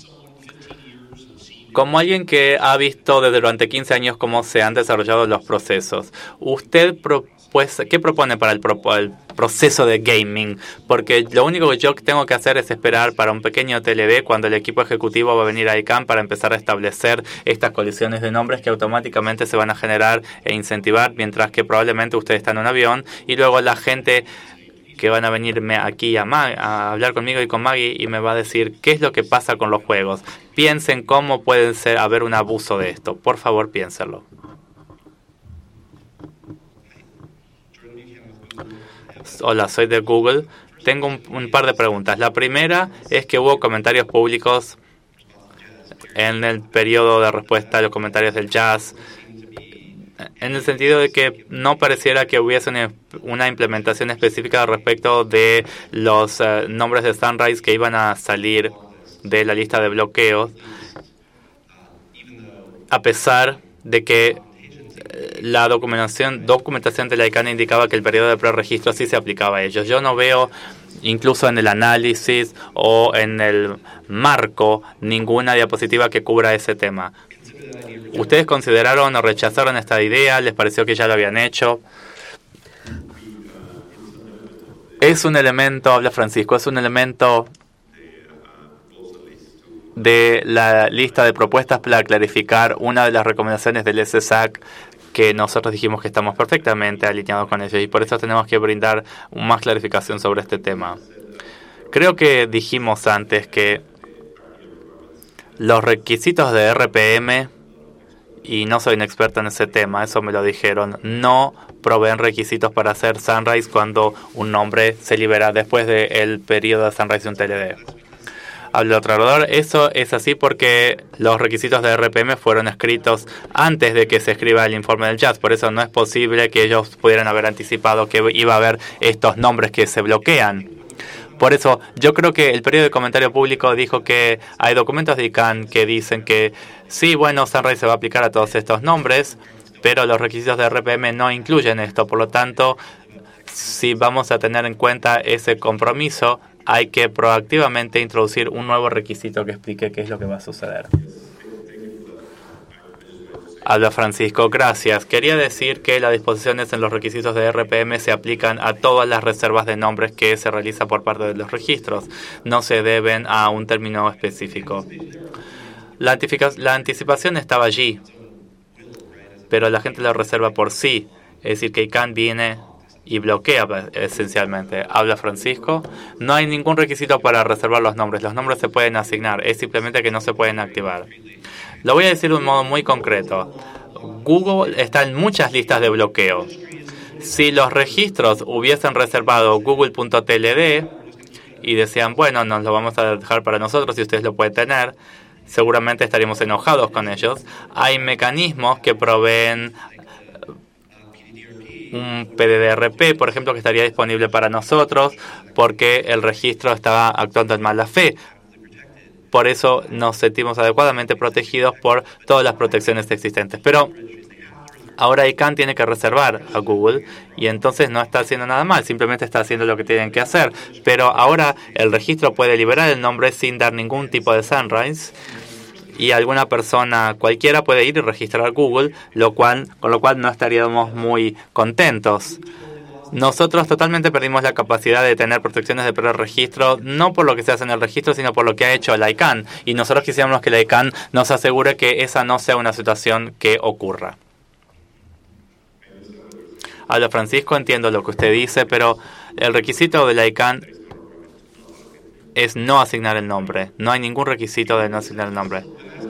Como alguien que ha visto desde durante 15 años cómo se han desarrollado los procesos, ¿usted qué propone para el proceso de gaming? Porque lo único que yo tengo que hacer es esperar para un pequeño TLD cuando el equipo ejecutivo va a venir a ICANN para empezar a establecer estas colisiones de nombres que automáticamente se van a generar e incentivar, mientras que probablemente usted está en un avión y luego la gente que van a venirme aquí a hablar conmigo y con Maggie y me va a decir qué es lo que pasa con los juegos. Piensen cómo puede haber un abuso de esto. Por favor, piénsenlo. Hola, soy de Google. Tengo un par de preguntas. La primera es que hubo comentarios públicos en el periodo de respuesta a los comentarios del jazz, en el sentido de que no pareciera que hubiese una implementación específica respecto de los nombres de Sunrise que iban a salir de la lista de bloqueos, a pesar de que la documentación de la ICANN indicaba que el periodo de preregistro sí se aplicaba a ellos. Yo no veo, incluso en el análisis o en el marco, ninguna diapositiva que cubra ese tema. ¿Ustedes consideraron o rechazaron esta idea? ¿Les pareció que ya lo habían hecho? Es un elemento, habla Francisco, es un elemento de la lista de propuestas para clarificar una de las recomendaciones del SSAC que nosotros dijimos que estamos perfectamente alineados con ellos y por eso tenemos que brindar más clarificación sobre este tema. Creo que dijimos antes que los requisitos de RPM, y no soy un experto en ese tema, eso me lo dijeron, no proveen requisitos para hacer Sunrise cuando un nombre se libera después del periodo de Sunrise de un TLD. Al otro orador, eso es así porque los requisitos de RPM fueron escritos antes de que se escriba el informe del jazz, por eso no es posible que ellos pudieran haber anticipado que iba a haber estos nombres que se bloquean. Por eso, yo creo que el periodo de comentario público dijo que hay documentos de ICANN que dicen que sí, bueno, Sunrise se va a aplicar a todos estos nombres, pero los requisitos de RPM no incluyen esto. Por lo tanto, si vamos a tener en cuenta ese compromiso, hay que proactivamente introducir un nuevo requisito que explique qué es lo que va a suceder. Habla Francisco, gracias. Quería decir que las disposiciones en los requisitos de RPM se aplican a todas las reservas de nombres que se realizan por parte de los registros. No se deben a un término específico. La anticipación estaba allí, pero la gente lo reserva por sí. Es decir, que ICANN viene y bloquea esencialmente. Habla Francisco. No hay ningún requisito para reservar los nombres. Los nombres se pueden asignar. Es simplemente que no se pueden activar. Lo voy a decir de un modo muy concreto. Google está en muchas listas de bloqueo. Si los registros hubiesen reservado google.tld y decían, bueno, nos lo vamos a dejar para nosotros y ustedes lo pueden tener, seguramente estaríamos enojados con ellos. Hay mecanismos que proveen un PDDRP, por ejemplo, que estaría disponible para nosotros porque el registro estaba actuando en mala fe. Por eso nos sentimos adecuadamente protegidos por todas las protecciones existentes. Pero ahora ICANN tiene que reservar a Google y entonces no está haciendo nada mal, simplemente está haciendo lo que tienen que hacer. Pero ahora el registro puede liberar el nombre sin dar ningún tipo de Sunrise y alguna persona cualquiera puede ir y registrar Google, con lo cual no estaríamos muy contentos. Nosotros totalmente perdimos la capacidad de tener protecciones de preregistro, no por lo que se hace en el registro, sino por lo que ha hecho la ICANN. Y nosotros quisiéramos que la ICANN nos asegure que esa no sea una situación que ocurra. Habla Francisco, entiendo lo que usted dice, pero el requisito de la ICANN es no asignar el nombre. No hay ningún requisito de no asignar el nombre.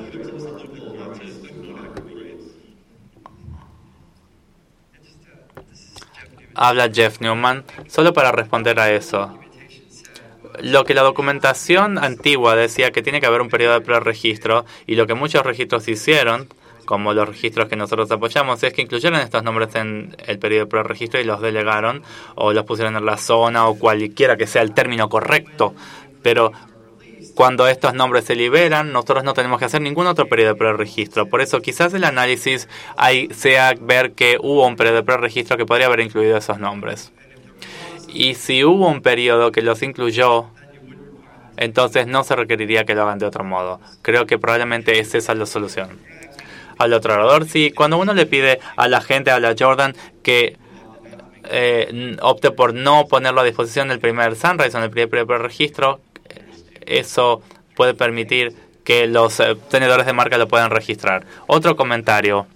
Habla Jeff Newman. Solo para responder a eso. Lo que la documentación antigua decía que tiene que haber un periodo de preregistro y lo que muchos registros hicieron, como los registros que nosotros apoyamos, es que incluyeron estos nombres en el periodo de preregistro y los delegaron o los pusieron en la zona o cualquiera que sea el término correcto. Pero cuando estos nombres se liberan, nosotros no tenemos que hacer ningún otro periodo de preregistro. Por eso quizás el análisis sea ver que hubo un periodo de preregistro que podría haber incluido esos nombres. Y si hubo un periodo que los incluyó, entonces no se requeriría que lo hagan de otro modo. Creo que probablemente es esa la solución. Al otro orador, sí, cuando uno le pide a la gente, a la Jordan, que opte por no ponerlo a disposición del primer Sunrise o en el primer preregistro, eso puede permitir que los tenedores de marca lo puedan registrar. Otro comentario.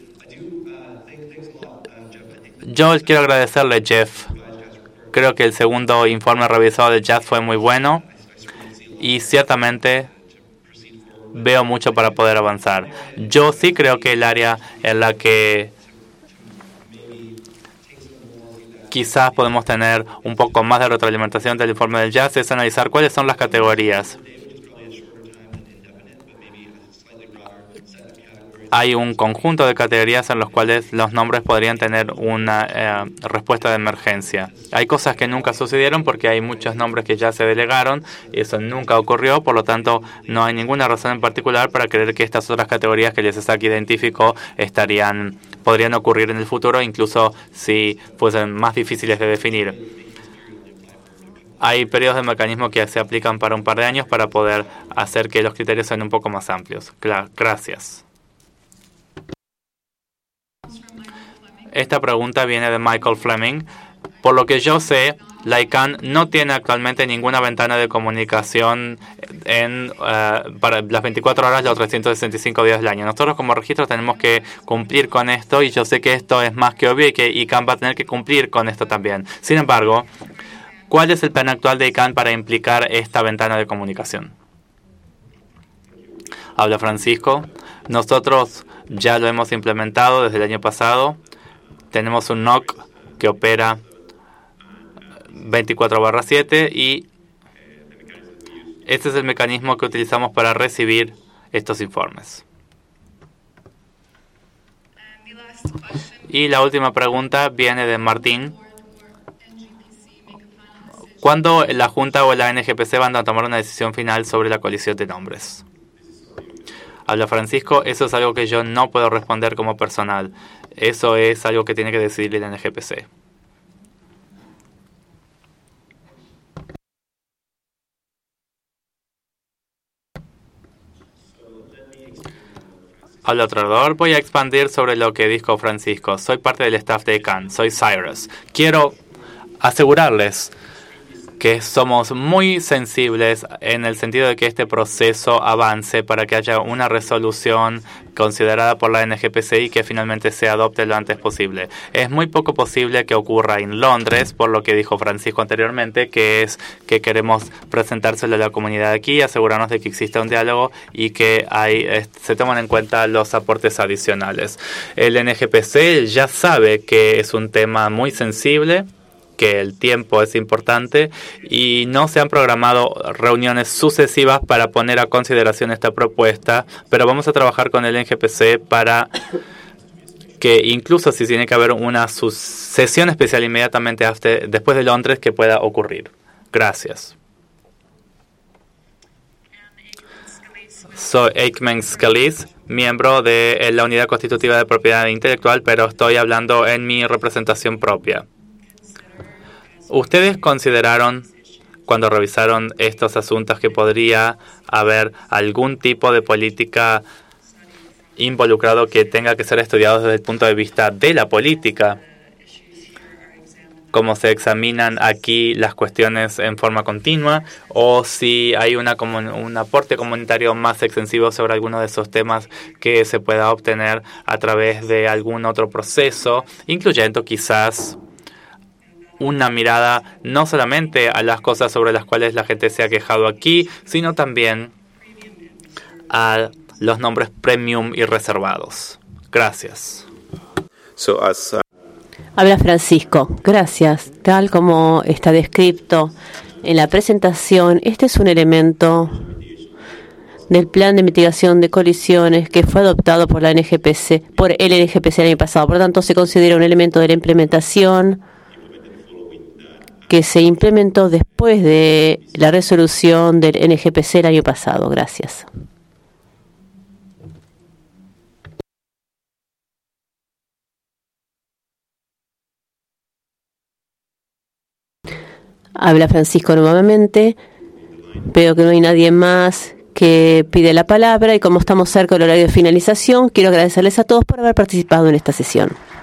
Yo quiero agradecerle, Jeff. Creo que el segundo informe revisado de Jazz fue muy bueno y ciertamente veo mucho para poder avanzar. Yo sí creo que el área en la que quizás podemos tener un poco más de retroalimentación del informe del Jazz es analizar cuáles son las categorías. Hay un conjunto de categorías en los cuales los nombres podrían tener una respuesta de emergencia. Hay cosas que nunca sucedieron porque hay muchos nombres que ya se delegaron y eso nunca ocurrió, por lo tanto no hay ninguna razón en particular para creer que estas otras categorías que Yesesaki identificó podrían ocurrir en el futuro, incluso si fuesen más difíciles de definir. Hay periodos de mecanismo que se aplican para un par de años para poder hacer que los criterios sean un poco más amplios. Gracias. Esta pregunta viene de Michael Fleming. Por lo que yo sé, la ICANN no tiene actualmente ninguna ventana de comunicación para las 24 horas, los 365 días del año. Nosotros como registro tenemos que cumplir con esto, y yo sé que esto es más que obvio y que ICANN va a tener que cumplir con esto también. Sin embargo, ¿cuál es el plan actual de ICANN para implicar esta ventana de comunicación? Habla Francisco. Nosotros ya lo hemos implementado desde el año pasado. Tenemos un NOC que opera 24/7 y este es el mecanismo que utilizamos para recibir estos informes. Y la última pregunta viene de Martín. ¿Cuándo la Junta o la NGPC van a tomar una decisión final sobre la colisión de nombres? Habla Francisco. Eso es algo que yo no puedo responder como personal. Eso es algo que tiene que decidir la NGPC. Habla otro orador. Voy a expandir sobre lo que dijo Francisco. Soy parte del staff de ICANN. Soy Cyrus. Quiero asegurarles que somos muy sensibles en el sentido de que este proceso avance para que haya una resolución considerada por la NGPC y que finalmente se adopte lo antes posible. Es muy poco posible que ocurra en Londres, por lo que dijo Francisco anteriormente, que es que queremos presentárselo a la comunidad aquí, asegurarnos de que exista un diálogo y que se toman en cuenta los aportes adicionales. El NGPC ya sabe que es un tema muy sensible, que el tiempo es importante y no se han programado reuniones sucesivas para poner a consideración esta propuesta, pero vamos a trabajar con el NGPC para que incluso si tiene que haber una sesión especial inmediatamente después de Londres que pueda ocurrir. Gracias. Soy Aikman Scalise, miembro de la Unidad Constitutiva de Propiedad Intelectual, pero estoy hablando en mi representación propia. ¿Ustedes consideraron, cuando revisaron estos asuntos, que podría haber algún tipo de política involucrado que tenga que ser estudiado desde el punto de vista de la política? ¿Cómo se examinan aquí las cuestiones en forma continua? ¿O si hay un aporte comunitario más extensivo sobre alguno de esos temas que se pueda obtener a través de algún otro proceso, incluyendo quizás una mirada no solamente a las cosas sobre las cuales la gente se ha quejado aquí, sino también a los nombres premium y reservados? Gracias. Habla Francisco. Gracias. Tal como está descrito en la presentación, este es un elemento del plan de mitigación de colisiones que fue adoptado por el NGPC el año pasado. Por lo tanto, se considera un elemento de la implementación que se implementó después de la resolución del NGPC el año pasado. Gracias. Habla Francisco nuevamente. Veo que no hay nadie más que pide la palabra y como estamos cerca del horario de finalización, quiero agradecerles a todos por haber participado en esta sesión.